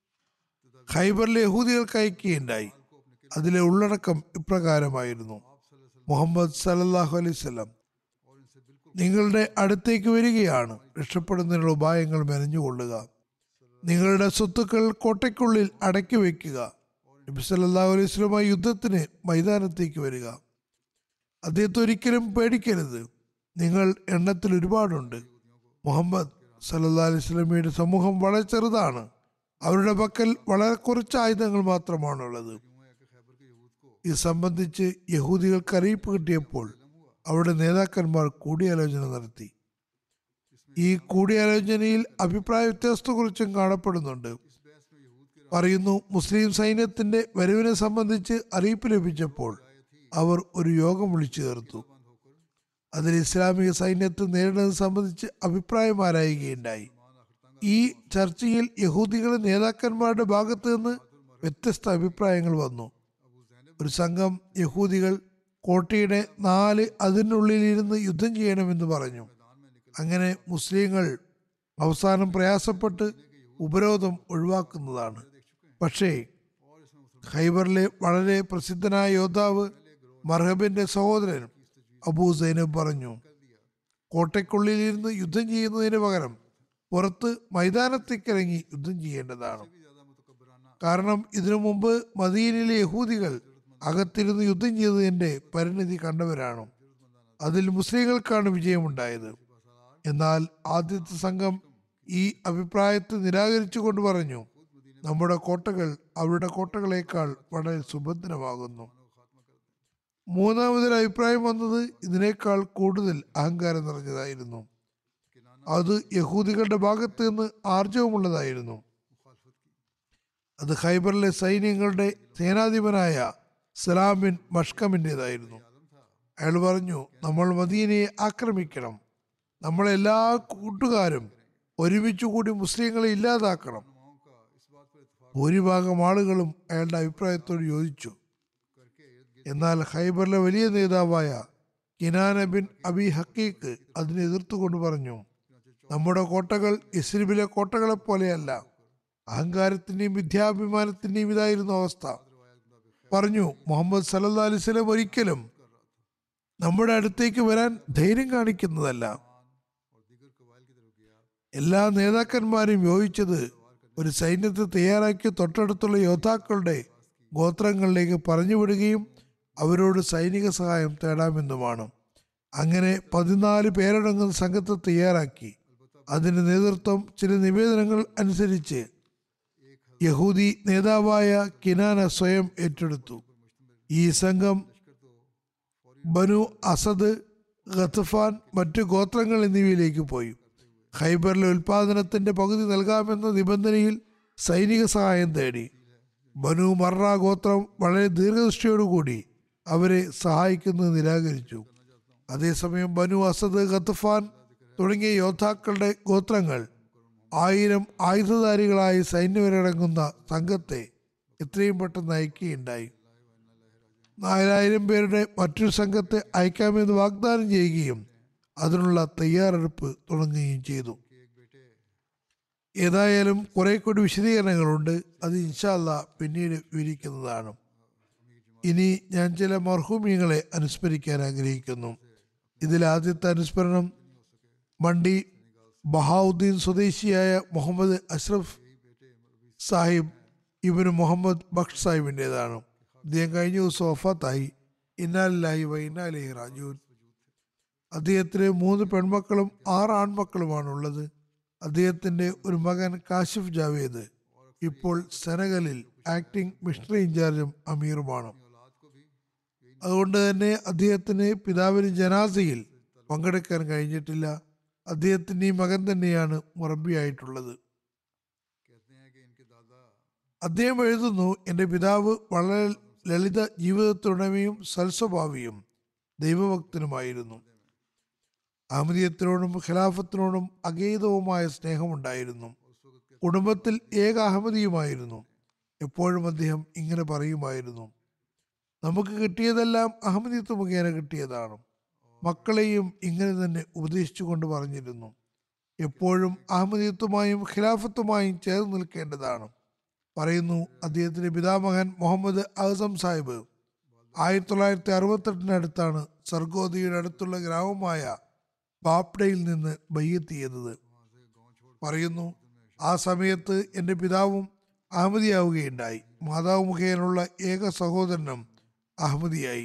ഖൈബറിലെ യഹൂദികൾക്ക് അയക്കുകയുണ്ടായി. അതിലെ ഉള്ളടക്കം ഇപ്രകാരമായിരുന്നു: മുഹമ്മദ് സല്ലല്ലാഹു അലൈഹി വസല്ലം നിങ്ങളുടെ അടുത്തേക്ക് വരികയാണ്. രക്ഷപ്പെടുന്നതിനുള്ള ഉപായങ്ങൾ മെനഞ്ഞുകൊള്ളുക. നിങ്ങളുടെ സ്വത്തുക്കൾ കോട്ടയ്ക്കുള്ളിൽ അടക്കി വയ്ക്കുക. നബി സല്ലല്ലാഹു അലൈഹി വസല്ലമ യുദ്ധത്തിന് മൈതാനത്തേക്ക് വരിക. അദ്ദേഹത്തെ ഒരിക്കലും പേടിക്കരുത്. നിങ്ങൾ എണ്ണത്തിൽ ഒരുപാടുണ്ട്. മുഹമ്മദ് സല്ലല്ലാഹു അലൈഹി വസല്ലമയുടെ സമൂഹം വളരെ ചെറുതാണ്. അവരുടെ പക്കൽ വളരെ കുറച്ച് ആയുധങ്ങൾ മാത്രമാണുള്ളത്. ഇത് സംബന്ധിച്ച് യഹൂദികൾക്ക് അറിയിപ്പ് കിട്ടിയപ്പോൾ അവരുടെ നേതാക്കന്മാർ കൂടിയാലോചന നടത്തി. ഈ കൂടിയാലോചനയിൽ അഭിപ്രായ വ്യത്യാസത്തെക്കുറിച്ചും കാണപ്പെടുന്നുണ്ട്. പറയുന്നു, മുസ്ലിം സൈന്യത്തിന്റെ വരവിനെ സംബന്ധിച്ച് അറിയിപ്പ് ലഭിച്ചപ്പോൾ അവർ ഒരു യോഗം വിളിച്ചു ചേർത്തു. അതിൽ ഇസ്ലാമിക സൈന്യത്തെ നേരിടുന്നത് സംബന്ധിച്ച് അഭിപ്രായം ആരായുകയുണ്ടായി. ഈ ചർച്ചയിൽ യഹൂദികളുടെ നേതാക്കന്മാരുടെ ഭാഗത്ത് നിന്ന് വ്യത്യസ്ത അഭിപ്രായങ്ങൾ വന്നു. ഒരു സംഘം യഹൂദികൾ കോട്ടയുടെ 4 അതിനുള്ളിലിരുന്ന് യുദ്ധം ചെയ്യണമെന്ന് പറഞ്ഞു. അങ്ങനെ മുസ്ലിങ്ങൾ അവസാനം പ്രയാസപ്പെട്ട് ഉപരോധം ഒഴിവാക്കുന്നതാണ്. പക്ഷേ ഖൈബറിലെ വളരെ പ്രസിദ്ധനായ യോദ്ധാവ് മർഹബിന്റെ സഹോദരൻ അബൂ സൈനബ് പറഞ്ഞു, കോട്ടയ്ക്കുള്ളിലിരുന്ന് യുദ്ധം ചെയ്യുന്നതിന് പകരം പുറത്ത് മൈതാനത്തേക്കിറങ്ങി യുദ്ധം ചെയ്യേണ്ടതാണ്. കാരണം ഇതിനു മുമ്പ് മദീനയിലെ യഹൂദികൾ അകത്തിരുന്ന് യുദ്ധം ചെയ്തതിന്റെ പരിണിതി കണ്ടവരാണ്. അതിൽ മുസ്ലിങ്ങൾക്കാണ് വിജയമുണ്ടായത്. എന്നാൽ ആദ്യത്തെ സംഘം ഈ അഭിപ്രായത്തെ നിരാകരിച്ചുകൊണ്ട് പറഞ്ഞു, നമ്മുടെ കോട്ടകൾ അവരുടെ കോട്ടകളേക്കാൾ വളരെ സുഭദ്രമാകുന്നു. മൂന്നാമതൊരു അഭിപ്രായം വന്നത് ഇതിനേക്കാൾ കൂടുതൽ അഹങ്കാരം നിറഞ്ഞതായിരുന്നു. അത് യഹൂദികളുടെ ഭാഗത്ത് നിന്ന് ആർജവമുള്ളതായിരുന്നു. അത് ഖൈബറിലെ സൈന്യങ്ങളുടെ സേനാധിപനായ സലാം ബിൻ മഷ്കമിൻ്റെതായിരുന്നു. അയാൾ പറഞ്ഞു, നമ്മൾ മദീനയെ ആക്രമിക്കണം, നമ്മളെല്ലാ കൂട്ടുകാരും ഒരുമിച്ച് കൂടി മുസ്ലിങ്ങളെ ഇല്ലാതാക്കണം. ഭൂരിഭാഗം ആളുകളും അയാളുടെ അഭിപ്രായത്തോട് യോജിച്ചു. എന്നാൽ ഖൈബറിലെ വലിയ നേതാവായ കിനാന ബിൻ അബി ഹക്കീക്ക് അതിനെ എതിർത്തുകൊണ്ട് പറഞ്ഞു, നമ്മുടെ കോട്ടകൾ ഇസ്രിബിലെ കോട്ടകളെ പോലെയല്ല. അഹങ്കാരത്തിന്റെയും വിദ്യാഭിമാനത്തിന്റെയും ഇതായിരുന്നു അവസ്ഥ. പറഞ്ഞു, മുഹമ്മദ് സല്ലല്ലാഹു അലൈഹി വസല്ലം ഒരിക്കലും നമ്മുടെ അടുത്തേക്ക് വരാൻ ധൈര്യം കാണിക്കുന്നതല്ല. എല്ലാ നേതാക്കന്മാരും യോജിച്ചത് ഒരു സൈന്യത്തെ തയ്യാറാക്കി തൊട്ടടുത്തുള്ള യോദ്ധാക്കളുടെ ഗോത്രങ്ങളിലേക്ക് പറഞ്ഞുവിടുകയും അവരോട് സൈനിക സഹായം തേടാമെന്നുമാണ്. അങ്ങനെ 14 പേരടങ്ങുന്ന സംഘത്തെ തയ്യാറാക്കി. അതിന് നേതൃത്വം ചില നിവേദനങ്ങൾ അനുസരിച്ച് യഹൂദി നേതാവായ കിനാന സ്വയം ഏറ്റെടുത്തു. ഈ സംഘം ബനു അസദ്, ഗത്ഫാൻ, മറ്റു ഗോത്രങ്ങൾ എന്നിവയിലേക്ക് പോയി. ഖൈബറിലെ ഉൽപാദനത്തിന്റെ പകുതി നൽകാമെന്ന നിബന്ധനയിൽ സൈനിക സഹായം തേടി. ബനു മർറ ഗോത്രം വളരെ ദീർഘദൃഷ്ടിയോടുകൂടി അവരെ സഹായിക്കുന്നത് നിരാകരിച്ചു. അതേസമയം ബനു അസദ്, ഗത്ഫാൻ തുടങ്ങിയ യോദ്ധാക്കളുടെ ഗോത്രങ്ങൾ 1000 ആയുധധാരികളായി സൈന്യവരടങ്ങുന്ന സംഘത്തെ എത്രയും പെട്ടെന്ന് അയക്കുകയുണ്ടായി. 4000 പേരുടെ മറ്റൊരു സംഘത്തെ അയക്കാമെന്ന് വാഗ്ദാനം ചെയ്യുകയും അതിനുള്ള തയ്യാറെടുപ്പ് തുടങ്ങുകയും ചെയ്തു. ഏതായാലും കുറെ കൂടി വിശദീകരണങ്ങളുണ്ട്. അത് ഇൻഷാ അല്ലാഹ് പിന്നീട് വിവരിക്കുന്നതാണ്. ഇനി ഞാൻ ചില മർഹൂമിയങ്ങളെ അനുസ്മരിക്കാൻ ആഗ്രഹിക്കുന്നു. ഇതിൽ ആദ്യത്തെ അനുസ്മരണം മണ്ഡി ബഹാവുദ്ദീൻ സ്വദേശിയായ മുഹമ്മദ് അഷ്റഫ് സാഹിബ് ഇബ്നു മുഹമ്മദ് ബക്ഷ് സാഹിബിൻ്റെതാണ്. അദ്ദേഹം കഴിഞ്ഞ ദിവസം വഫാത്തായി. ഇന്നാ ലില്ലാഹി വ ഇന്നാ ഇലൈഹി റാജിഊൻ. അദ്ദേഹത്തിന് 3 പെൺമക്കളും 6 ആൺമക്കളുമാണുള്ളത്. അദ്ദേഹത്തിൻ്റെ ഒരു മകൻ കാശിഫ് ജാവേദ് ഇപ്പോൾ സെനഗലിൽ ആക്ടിംഗ് മിഷണറി ഇൻചാർജും അമീറുമാണ്. അതുകൊണ്ട് തന്നെ അദ്ദേഹത്തിന് പിതാവിന് ജനാസയിൽ പങ്കെടുക്കാൻ കഴിഞ്ഞിട്ടില്ല. അദ്ദേഹത്തിൻ്റെ ഈ മകൻ തന്നെയാണ് മുറബിയായിട്ടുള്ളത്. അദ്ദേഹം എഴുതുന്നു, എൻ്റെ പിതാവ് വളരെ ലളിത ജീവിതത്തിനുടമയും സൽസ്വഭാവിയും ദൈവഭക്തനുമായിരുന്നു. അഹമ്മദിയത്തിനോടും ഖിലാഫത്തിനോടും അഗൈതവുമായ സ്നേഹമുണ്ടായിരുന്നു. കുടുംബത്തിൽ ഏക അഹമ്മദിയുമായിരുന്നു. എപ്പോഴും അദ്ദേഹം ഇങ്ങനെ പറയുമായിരുന്നു, നമുക്ക് കിട്ടിയതെല്ലാം അഹമ്മദിയത്ത് മുഖേന കിട്ടിയതാണ്. മക്കളെയും ഇങ്ങനെ തന്നെ ഉപദേശിച്ചു കൊണ്ട് പറഞ്ഞിരുന്നു, എപ്പോഴും അഹമ്മദിയത്തുമായും ഖിലാഫത്തുമായും ചേർന്ന് നിൽക്കേണ്ടതാണ്. പറയുന്നു, അദ്ദേഹത്തിന്റെ പിതാമഹൻ മുഹമ്മദ് അസം സാഹിബ് 1968 സർഗോദിയുടെ അടുത്തുള്ള ഗ്രാമമായ ബാപ്ഡയിൽ നിന്ന് ബയ്യത്ത് ചെയ്തത്. പറയുന്നു, ആ സമയത്ത് എൻ്റെ പിതാവും അഹമ്മദിയാവുകയുണ്ടായി. മാതാവ് മുഖേനുള്ള ഏക സഹോദരനും അഹമ്മദിയായി.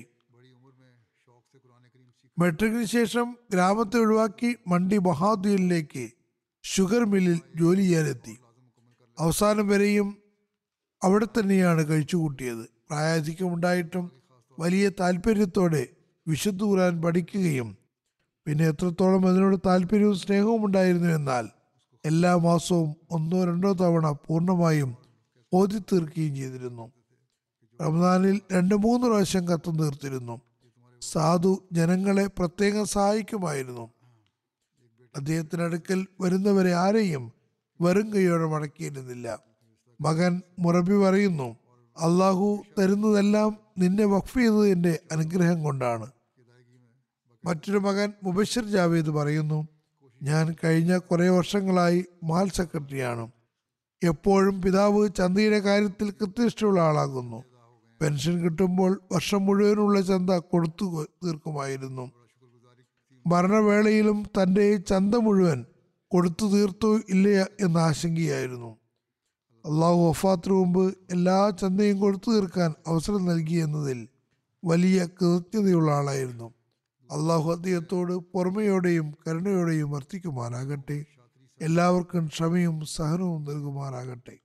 മെട്രിക്കിന് ശേഷം ഗ്രാമത്തെ ഒഴിവാക്കി മണ്ഡി ബഹാദുലിലേക്ക് ഷുഗർ മില്ലിൽ ജോലി ചെയ്യാനെത്തി. അവസാനം വരെയും അവിടെ തന്നെയാണ് കഴിച്ചുകൂട്ടിയത്. പ്രായാധിക്യമുണ്ടായിട്ടും വലിയ താല്പര്യത്തോടെ വിശുദ്ധ ഖുർആൻ പഠിക്കുകയും പിന്നെ എത്രത്തോളം അതിനോട് താല്പര്യവും സ്നേഹവും ഉണ്ടായിരുന്നു എന്നാൽ എല്ലാ മാസവും 1-2 തവണ പൂർണ്ണമായും ഓതി തീർക്കുകയും ചെയ്തിരുന്നു. റമദാനിൽ 2-3 പ്രാവശ്യം കത്തും തീർത്തിരുന്നു. സാധു ജനങ്ങളെ പ്രത്യേകം സഹായിക്കുമായിരുന്നു. അദ്ദേഹത്തിനടുക്കൽ വരുന്നവരെ ആരെയും വെറും കൈയോടെ മടക്കിയിരുന്നില്ല. മകൻ മുറബി പറയുന്നു, അള്ളാഹു തരുന്നതെല്ലാം നിന്നെ വഖഫ് ചെയ്തത് എൻ്റെ അനുഗ്രഹം കൊണ്ടാണ്. മറ്റൊരു മകൻ മുബഷിർ ജാവേദ് പറയുന്നു, ഞാൻ കഴിഞ്ഞ കുറേ വർഷങ്ങളായി മാൽ സെക്രട്ടറിയാണ്. എപ്പോഴും പിതാവ് ചന്തയുടെ കാര്യത്തിൽ കൃത്യനിഷ്ഠയുള്ള ആളാകുന്നു. പെൻഷൻ കിട്ടുമ്പോൾ വർഷം മുഴുവനുള്ള ചന്ത കൊടുത്തു തീർക്കുമായിരുന്നു. മരണവേളയിലും തൻ്റെ ചന്ത മുഴുവൻ കൊടുത്തു തീർത്തു ഇല്ല എന്ന ആശങ്കയായിരുന്നു. അള്ളാഹു വഫാത്തിന് മുമ്പ് എല്ലാ ചന്തയും കൊടുത്തു തീർക്കാൻ അവസരം നൽകി എന്നതിൽ വലിയ കൃതജ്ഞതയുള്ള ആളായിരുന്നു. അള്ളാഹു അദ്ദേഹത്തോട് പൊറമയോടെയും കരുണയോടെയും വർത്തിക്കുമാറാകട്ടെ. എല്ലാവർക്കും ക്ഷമയും സഹനവും നൽകുമാറാകട്ടെ.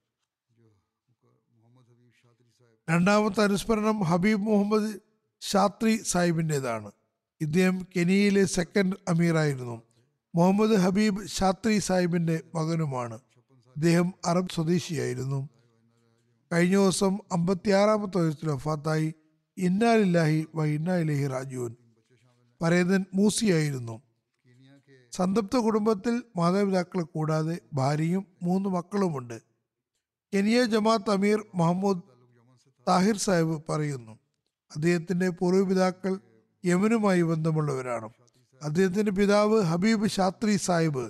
രണ്ടാമത്തെ അനുസ്മരണം ഹബീബ് മുഹമ്മദ് ഷാത്രി സാഹിബിൻ്റെതാണ്. ഇദ്ദേഹം കെനിയയിലെ സെക്കൻഡ് അമീറായിരുന്നു. മുഹമ്മദ് ഹബീബ് ഷാത്രി സാഹിബിന്റെ മകനുമാണ്. ഇദ്ദേഹം അറബ് സ്വദേശിയായിരുന്നു. കഴിഞ്ഞ ദിവസം 56-ാമത്തെ വയസ്സിൽ വഫാത്തായി. ഇന്നാ ലില്ലാഹി വ ഇന്നാ ഇലൈഹി റാജിഊൻ. പരേതൻ മൂസിയായിരുന്നു. സംതൃപ്ത കുടുംബത്തിൽ മാതാപിതാക്കളെ കൂടാതെ ഭാര്യയും 3 മക്കളുമുണ്ട്. കെനിയ ജമാഅത്ത് അമീർ മുഹമ്മദ് താഹിർ സാഹിബ് പറയുന്നു, അദ്ദേഹത്തിന്റെ പൂർവ്വപിതാക്കൾ യമനുമായി ബന്ധമുള്ളവരാണ്. അദ്ദേഹത്തിന്റെ പിതാവ് ഹബീബ് ഷാത്രി സാഹിബ്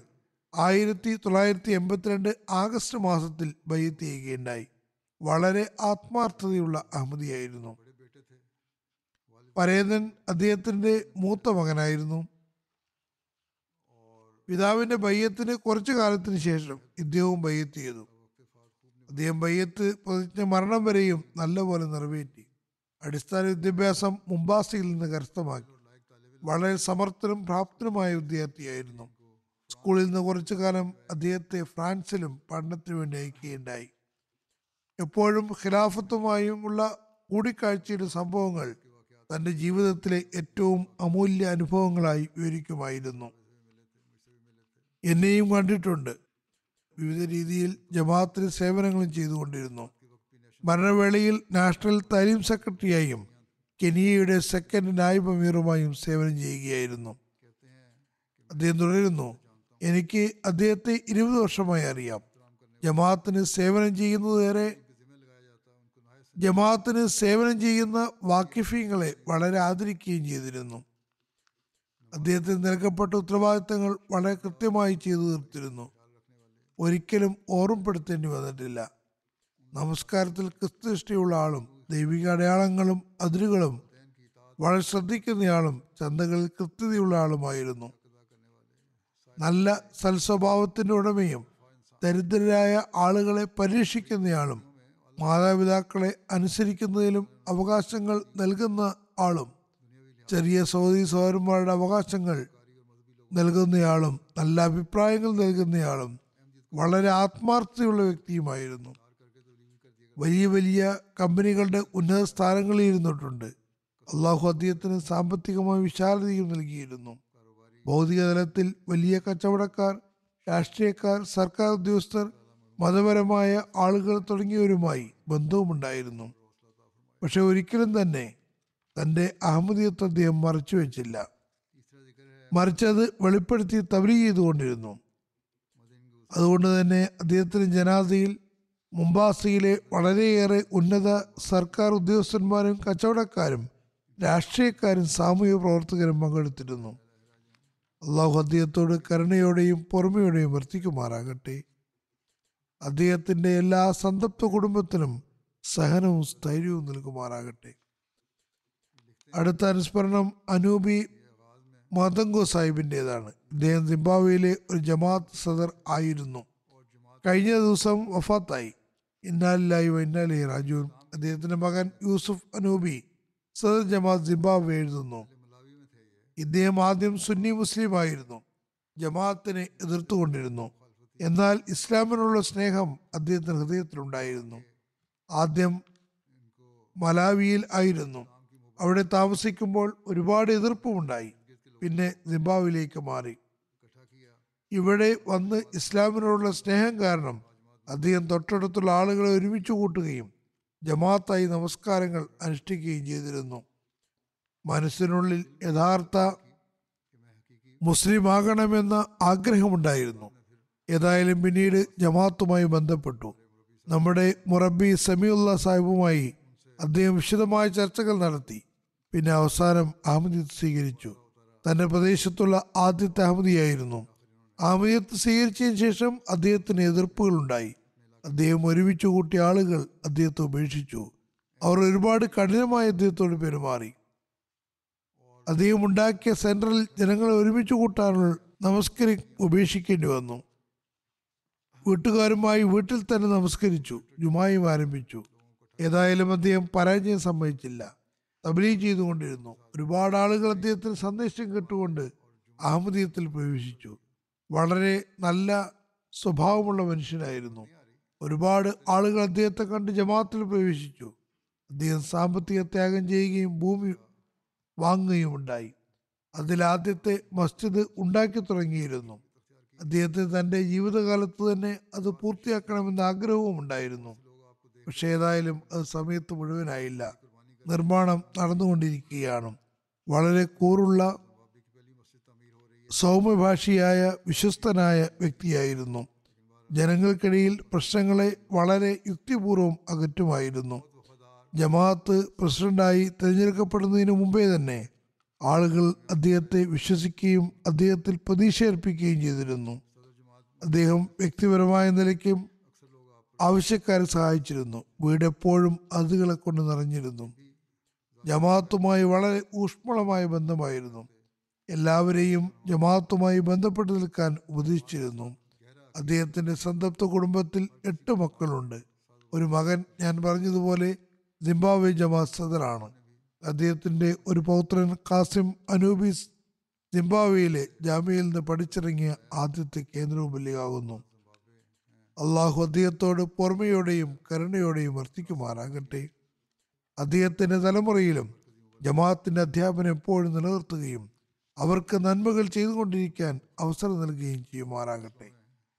1982 ആഗസ്റ്റ് മാസത്തിൽ ബൈഅത്ത് ചെയ്യുകയുണ്ടായി. വളരെ ആത്മാർത്ഥതയുള്ള അഹമ്മദിയായിരുന്നു. പരേതൻ അദ്ദേഹത്തിന്റെ മൂത്ത മകനായിരുന്നു. പിതാവിന്റെ ബൈഅത്തിന് കുറച്ചു കാലത്തിന് ശേഷം ഇദ്ദേഹവും ബൈഅത്ത് ചെയ്തു. അദ്ദേഹം ബൈഅത്ത് പ്രതിജ്ഞ മരണം വരെയും നല്ലപോലെ നിറവേറ്റി. അടിസ്ഥാന വിദ്യാഭ്യാസം മുംബാസിയിൽ നിന്ന് കരസ്ഥമാക്കി. വളരെ സമർത്ഥനും പ്രാപ്തനുമായ വിദ്യാർത്ഥിയായിരുന്നു. സ്കൂളിൽ നിന്ന് കുറച്ചു കാലം അദ്ദേഹത്തെ ഫ്രാൻസിലും പഠനത്തിന് വേണ്ടി അയക്കുകയുണ്ടായി. എപ്പോഴും ഖിലാഫത്തുമായുമുള്ള കൂടിക്കാഴ്ചയുടെ സംഭവങ്ങൾ തൻ്റെ ജീവിതത്തിലെ ഏറ്റവും അമൂല്യ അനുഭവങ്ങളായി വിവരിക്കുമായിരുന്നു. എന്നെയും കണ്ടിട്ടുണ്ട്. വിവിധ രീതിയിൽ ജമാഅത്തിന് സേവനങ്ങളും ചെയ്തുകൊണ്ടിരുന്നു. മരണവേളയിൽ നാഷണൽ താലീം സെക്രട്ടറിയായും കെനിയയുടെ സെക്കൻഡ് നായിബ് അമീറുമായും സേവനം ചെയ്യുകയായിരുന്നു. അദ്ദേഹം തുടരുന്നു, എനിക്ക് അദ്ദേഹത്തെ 20 വർഷമായി അറിയാം. ജമാഅത്തിന് സേവനം ചെയ്യുന്ന വാക്കിഫീങ്ങളെ വളരെ ആദരിക്കുകയും ചെയ്തിരുന്നു. അദ്ദേഹത്തിന് നൽകപ്പെട്ട ഉത്തരവാദിത്തങ്ങൾ വളരെ കൃത്യമായി ചെയ്തു തീർത്തിരുന്നു. ഒരിക്കലും ഓർമ്മപ്പെടുത്തേണ്ടി വന്നിട്ടില്ല. നമസ്കാരത്തിൽ ക്രിസ്തുനിഷ്ഠയുള്ള ആളും ദൈവിക അടയാളങ്ങളും അതിരുകളും വളരെ ശ്രദ്ധിക്കുന്നയാളും ചന്തകളിൽ കൃത്യതയുള്ള ആളുമായിരുന്നു. നല്ല സൽസ്വഭാവത്തിന്റെ ഉടമയും ദരിദ്രരായ ആളുകളെ പരീക്ഷിക്കുന്നയാളും മാതാപിതാക്കളെ അനുസരിക്കുന്നതിലും അവകാശങ്ങൾ നൽകുന്ന ആളും ചെറിയ സഹോദരി സഹോദരന്മാരുടെ അവകാശങ്ങൾ നൽകുന്നയാളും നല്ല അഭിപ്രായങ്ങൾ നൽകുന്നയാളും വളരെ ആത്മാർത്ഥതയുള്ള വ്യക്തിയുമായിരുന്നു. വലിയ വലിയ കമ്പനികളുടെ ഉന്നത സ്ഥാനങ്ങളിൽ ഇരുന്നിട്ടുണ്ട്. അള്ളാഹു അദ്ദേഹത്തിന് സാമ്പത്തികമായ വിശാലതയും നൽകിയിരുന്നു. ഭൗതിക തലത്തിൽ വലിയ കച്ചവടക്കാർ, രാഷ്ട്രീയക്കാർ, സർക്കാർ ഉദ്യോഗസ്ഥർ, മതപരമായ ആളുകൾ തുടങ്ങിയവരുമായി ബന്ധവുമുണ്ടായിരുന്നു. പക്ഷെ ഒരിക്കലും തന്നെ തൻ്റെ അഹമ്മദിയത്ത് അദ്ദേഹം മറച്ചു വെച്ചില്ല. മറിച്ച് അത് വെളിപ്പെടുത്തി തബ്ലീഗ് ചെയ്തുകൊണ്ടിരുന്നു. അതുകൊണ്ട് തന്നെ അദ്ദേഹത്തിന് ജനാസയിൽ മുംബാസിയിലെ വളരെയേറെ ഉന്നത സർക്കാർ ഉദ്യോഗസ്ഥന്മാരും കച്ചവടക്കാരും രാഷ്ട്രീയക്കാരും സാമൂഹിക പ്രവർത്തകരും പങ്കെടുത്തിരുന്നു. അള്ളാഹു അദ്ദേഹത്തോട് കരുണയോടെയും പൊറുമയോടെയും വർത്തിക്കുമാറാകട്ടെ. അദ്ദേഹത്തിന്റെ എല്ലാ സംതൃപ്ത കുടുംബത്തിനും സഹനവും സ്ഥൈര്യവും നൽകുമാറാകട്ടെ. അടുത്ത അനുസ്മരണം അനൂപി മദംഗോ സാഹിബിൻ്റെതാണ്. ഇദ്ദേഹം സിംബാബ്വേയിലെ ഒരു ജമാഅത്ത് സദർ ആയിരുന്നു. കഴിഞ്ഞ ദിവസം വഫാത്തായി. ഇന്നാ ലില്ലാഹി വ ഇന്നാ ഇലൈഹി റാജിഊൻ. അദ്ദേഹത്തിന്റെ മകൻ യൂസുഫ് അനൂപി സദർ ജമാഅത്ത് സിംബാബ്വെ എഴുതുന്നു, ഇദ്ദേഹം ആദ്യം സുന്നി മുസ്ലിം ആയിരുന്നു. ജമാഅത്തിനെ എതിർത്തുകൊണ്ടിരുന്നു. എന്നാൽ ഇസ്ലാമിനുള്ള സ്നേഹം അദ്ദേഹത്തിന്റെ ഹൃദയത്തിലുണ്ടായിരുന്നു. ആദ്യം മലാവിയിൽ ആയിരുന്നു. അവിടെ താമസിക്കുമ്പോൾ ഒരുപാട് എതിർപ്പുമുണ്ടായി. പിന്നെ സിംബാബ്വേയിലേക്ക് മാറി. ഇവിടെ വന്ന് ഇസ്ലാമിനോടുള്ള സ്നേഹം കാരണം അദ്ദേഹം തൊട്ടടുത്തുള്ള ആളുകളെ ഒരുമിച്ച് കൂട്ടുകയും ജമാഅത്തായി നമസ്കാരങ്ങൾ അനുഷ്ഠിക്കുകയും ചെയ്തിരുന്നു. മനസ്സിനുള്ളിൽ യഥാർത്ഥ മുസ്ലിം ആകണമെന്ന ആഗ്രഹമുണ്ടായിരുന്നു. ഏതായാലും പിന്നീട് ജമാഅത്തുമായി ബന്ധപ്പെട്ടു. നമ്മുടെ മുറബി സമീഉല്ല സാഹിബുമായി അദ്ദേഹം വിശദമായ ചർച്ചകൾ നടത്തി. പിന്നെ അവസാനം അഹമ്മദിയത്ത് സ്വീകരിച്ചു. തന്റെ പ്രദേശത്തുള്ള ആദ്യത്തെ അഹമ്മദിയായിരുന്നു. അഹമ്മദിയത്ത് സ്വീകരിച്ചതിന് ശേഷം അദ്ദേഹത്തിന് എതിർപ്പുകൾ ഉണ്ടായി. അദ്ദേഹം ഒരുമിച്ച് കൂട്ടിയ ആളുകൾ അദ്ദേഹത്തെ ഉപേക്ഷിച്ചു. അവർ ഒരുപാട് കഠിനമായ അദ്ദേഹത്തോട് പെരുമാറി. അദ്ദേഹം ഉണ്ടാക്കിയ സെന്ററിൽ ജനങ്ങളെ ഒരുമിച്ച് കൂട്ടാനുള്ള ഉപേക്ഷിക്കേണ്ടി വന്നു. വീട്ടുകാരുമായി വീട്ടിൽ തന്നെ നമസ്കരിച്ചു, ജുമായും ആരംഭിച്ചു. ഏതായാലും അദ്ദേഹം പരാജയം സമ്മതിച്ചില്ല, തബ്ലീഗ് ചെയ്തുകൊണ്ടിരുന്നു. ഒരുപാട് ആളുകൾ അദ്ദേഹത്തിന് സന്ദേശം കേട്ടുകൊണ്ട് അഹമ്മദീയത്തിൽ പ്രവേശിച്ചു. വളരെ നല്ല സ്വഭാവമുള്ള മനുഷ്യനായിരുന്നു. ഒരുപാട് ആളുകൾ അദ്ദേഹത്തെ കണ്ട് ജമാഅത്തിൽ പ്രവേശിച്ചു. അദ്ദേഹം സാമ്പത്തിക ത്യാഗം ചെയ്യുകയും ഭൂമി വാങ്ങുകയും ഉണ്ടായി. അതിലാദ്യത്തെ മസ്ജിദ് ഉണ്ടാക്കി തുടങ്ങിയിരുന്നു. അദ്ദേഹത്തിന് തൻ്റെ ജീവിതകാലത്ത് തന്നെ അത് പൂർത്തിയാക്കണമെന്ന ആഗ്രഹവും ഉണ്ടായിരുന്നു. പക്ഷേ ഏതായാലും അത് സമയത്ത് മുഴുവനായില്ല. നിർമ്മാണം നടന്നുകൊണ്ടിരിക്കുകയാണ്. വളരെ കൂറുള്ള സൗമ്യഭാഷിയായ വിശ്വസ്തനായ വ്യക്തിയായിരുന്നു. ജനങ്ങൾക്കിടയിൽ പ്രശ്നങ്ങളെ വളരെ യുക്തിപൂർവ്വം അകറ്റുമായിരുന്നു. ജമാഅത്ത് പ്രസിഡന്റായി തിരഞ്ഞെടുക്കപ്പെടുന്നതിന് മുമ്പേ തന്നെ ആളുകൾ അദ്ദേഹത്തെ വിശ്വസിക്കുകയും അദ്ദേഹത്തിൽ പ്രതീക്ഷയർപ്പിക്കുകയും ചെയ്തിരുന്നു. അദ്ദേഹം വ്യക്തിപരമായ നിലയ്ക്കും ആവശ്യക്കാരെ സഹായിച്ചിരുന്നു. വീട് എപ്പോഴും അതിഥികളെ കൊണ്ട് നിറഞ്ഞിരുന്നു. ജമാഅത്തുമായി വളരെ ഊഷ്മളമായ ബന്ധമായിരുന്നു. എല്ലാവരെയും ജമാഅത്തുമായി ബന്ധപ്പെട്ട് നിൽക്കാൻ ഉപദേശിച്ചിരുന്നു. അദ്ദേഹത്തിന്റെ സംതൃപ്ത കുടുംബത്തിൽ 8 മക്കളുണ്ട്. ഒരു മകൻ ഞാൻ പറഞ്ഞതുപോലെ സിംബാബ്വെ ജമാഅത്ത് സദറാണ്. അദ്ദേഹത്തിന്റെ ഒരു പൗത്രൻ കാസിം അനൂബിസ് സിംബാബ്വെയിലെ ജാമ്യയിൽ നിന്ന് പഠിച്ചിറങ്ങിയ ആദ്യത്തെ കേന്ദ്ര മുബല്ലിഗാകുന്നു. അള്ളാഹു അദ്ദേഹത്തോട് പൊറുമയോടെയും കരുണയോടെയും വർത്തിക്കുമാറാകട്ടെ. അദ്ദേഹത്തിന്റെ തലമുറയിലും ജമാഅത്തിന്റെ അധ്യാപനം എപ്പോഴും നിലനിർത്തുകയും അവർക്ക് നന്മകൾ ചെയ്തുകൊണ്ടിരിക്കാൻ അവസരം നൽകുകയും ചെയ്യുമാറാകട്ടെ.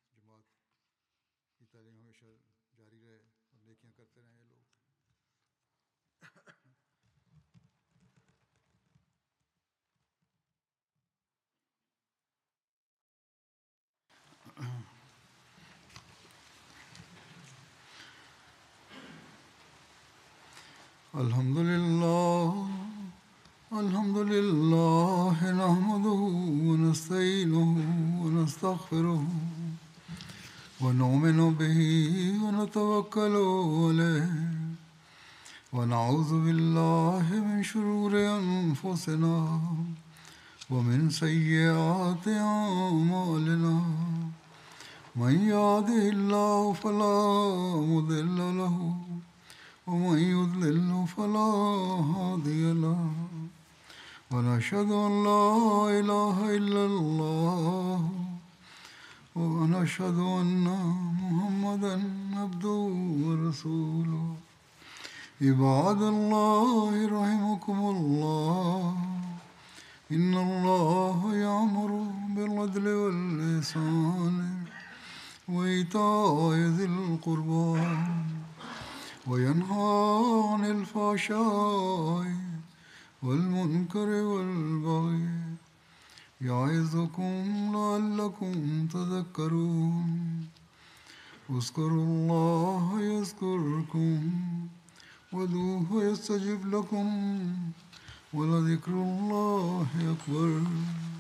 Alhamdulillah nahmaduhu wa nasta'inuhu wa nastaghfiruhu wa nu'minu bihi wa natawakkalu alayhi wa na'udhu billahi min shururi anfusina wa min sayyiati a'malina. Man yahdihillahu fala mudilla lahu ومن يضلل فلا هادي له ونشهد أن لا إله إلا الله ونشهد أن محمدا عبده ورسوله. عباد الله رحمكم الله إن الله يأمر بالعدل والإحسان وإيتاء ذي القربى وينهى عن الفحشاء والمنكر والبغي يعظكم لعلكم تذكرون. اذكروا الله يذكركم وادعوه يستجب لكم ولذكر الله أكبر.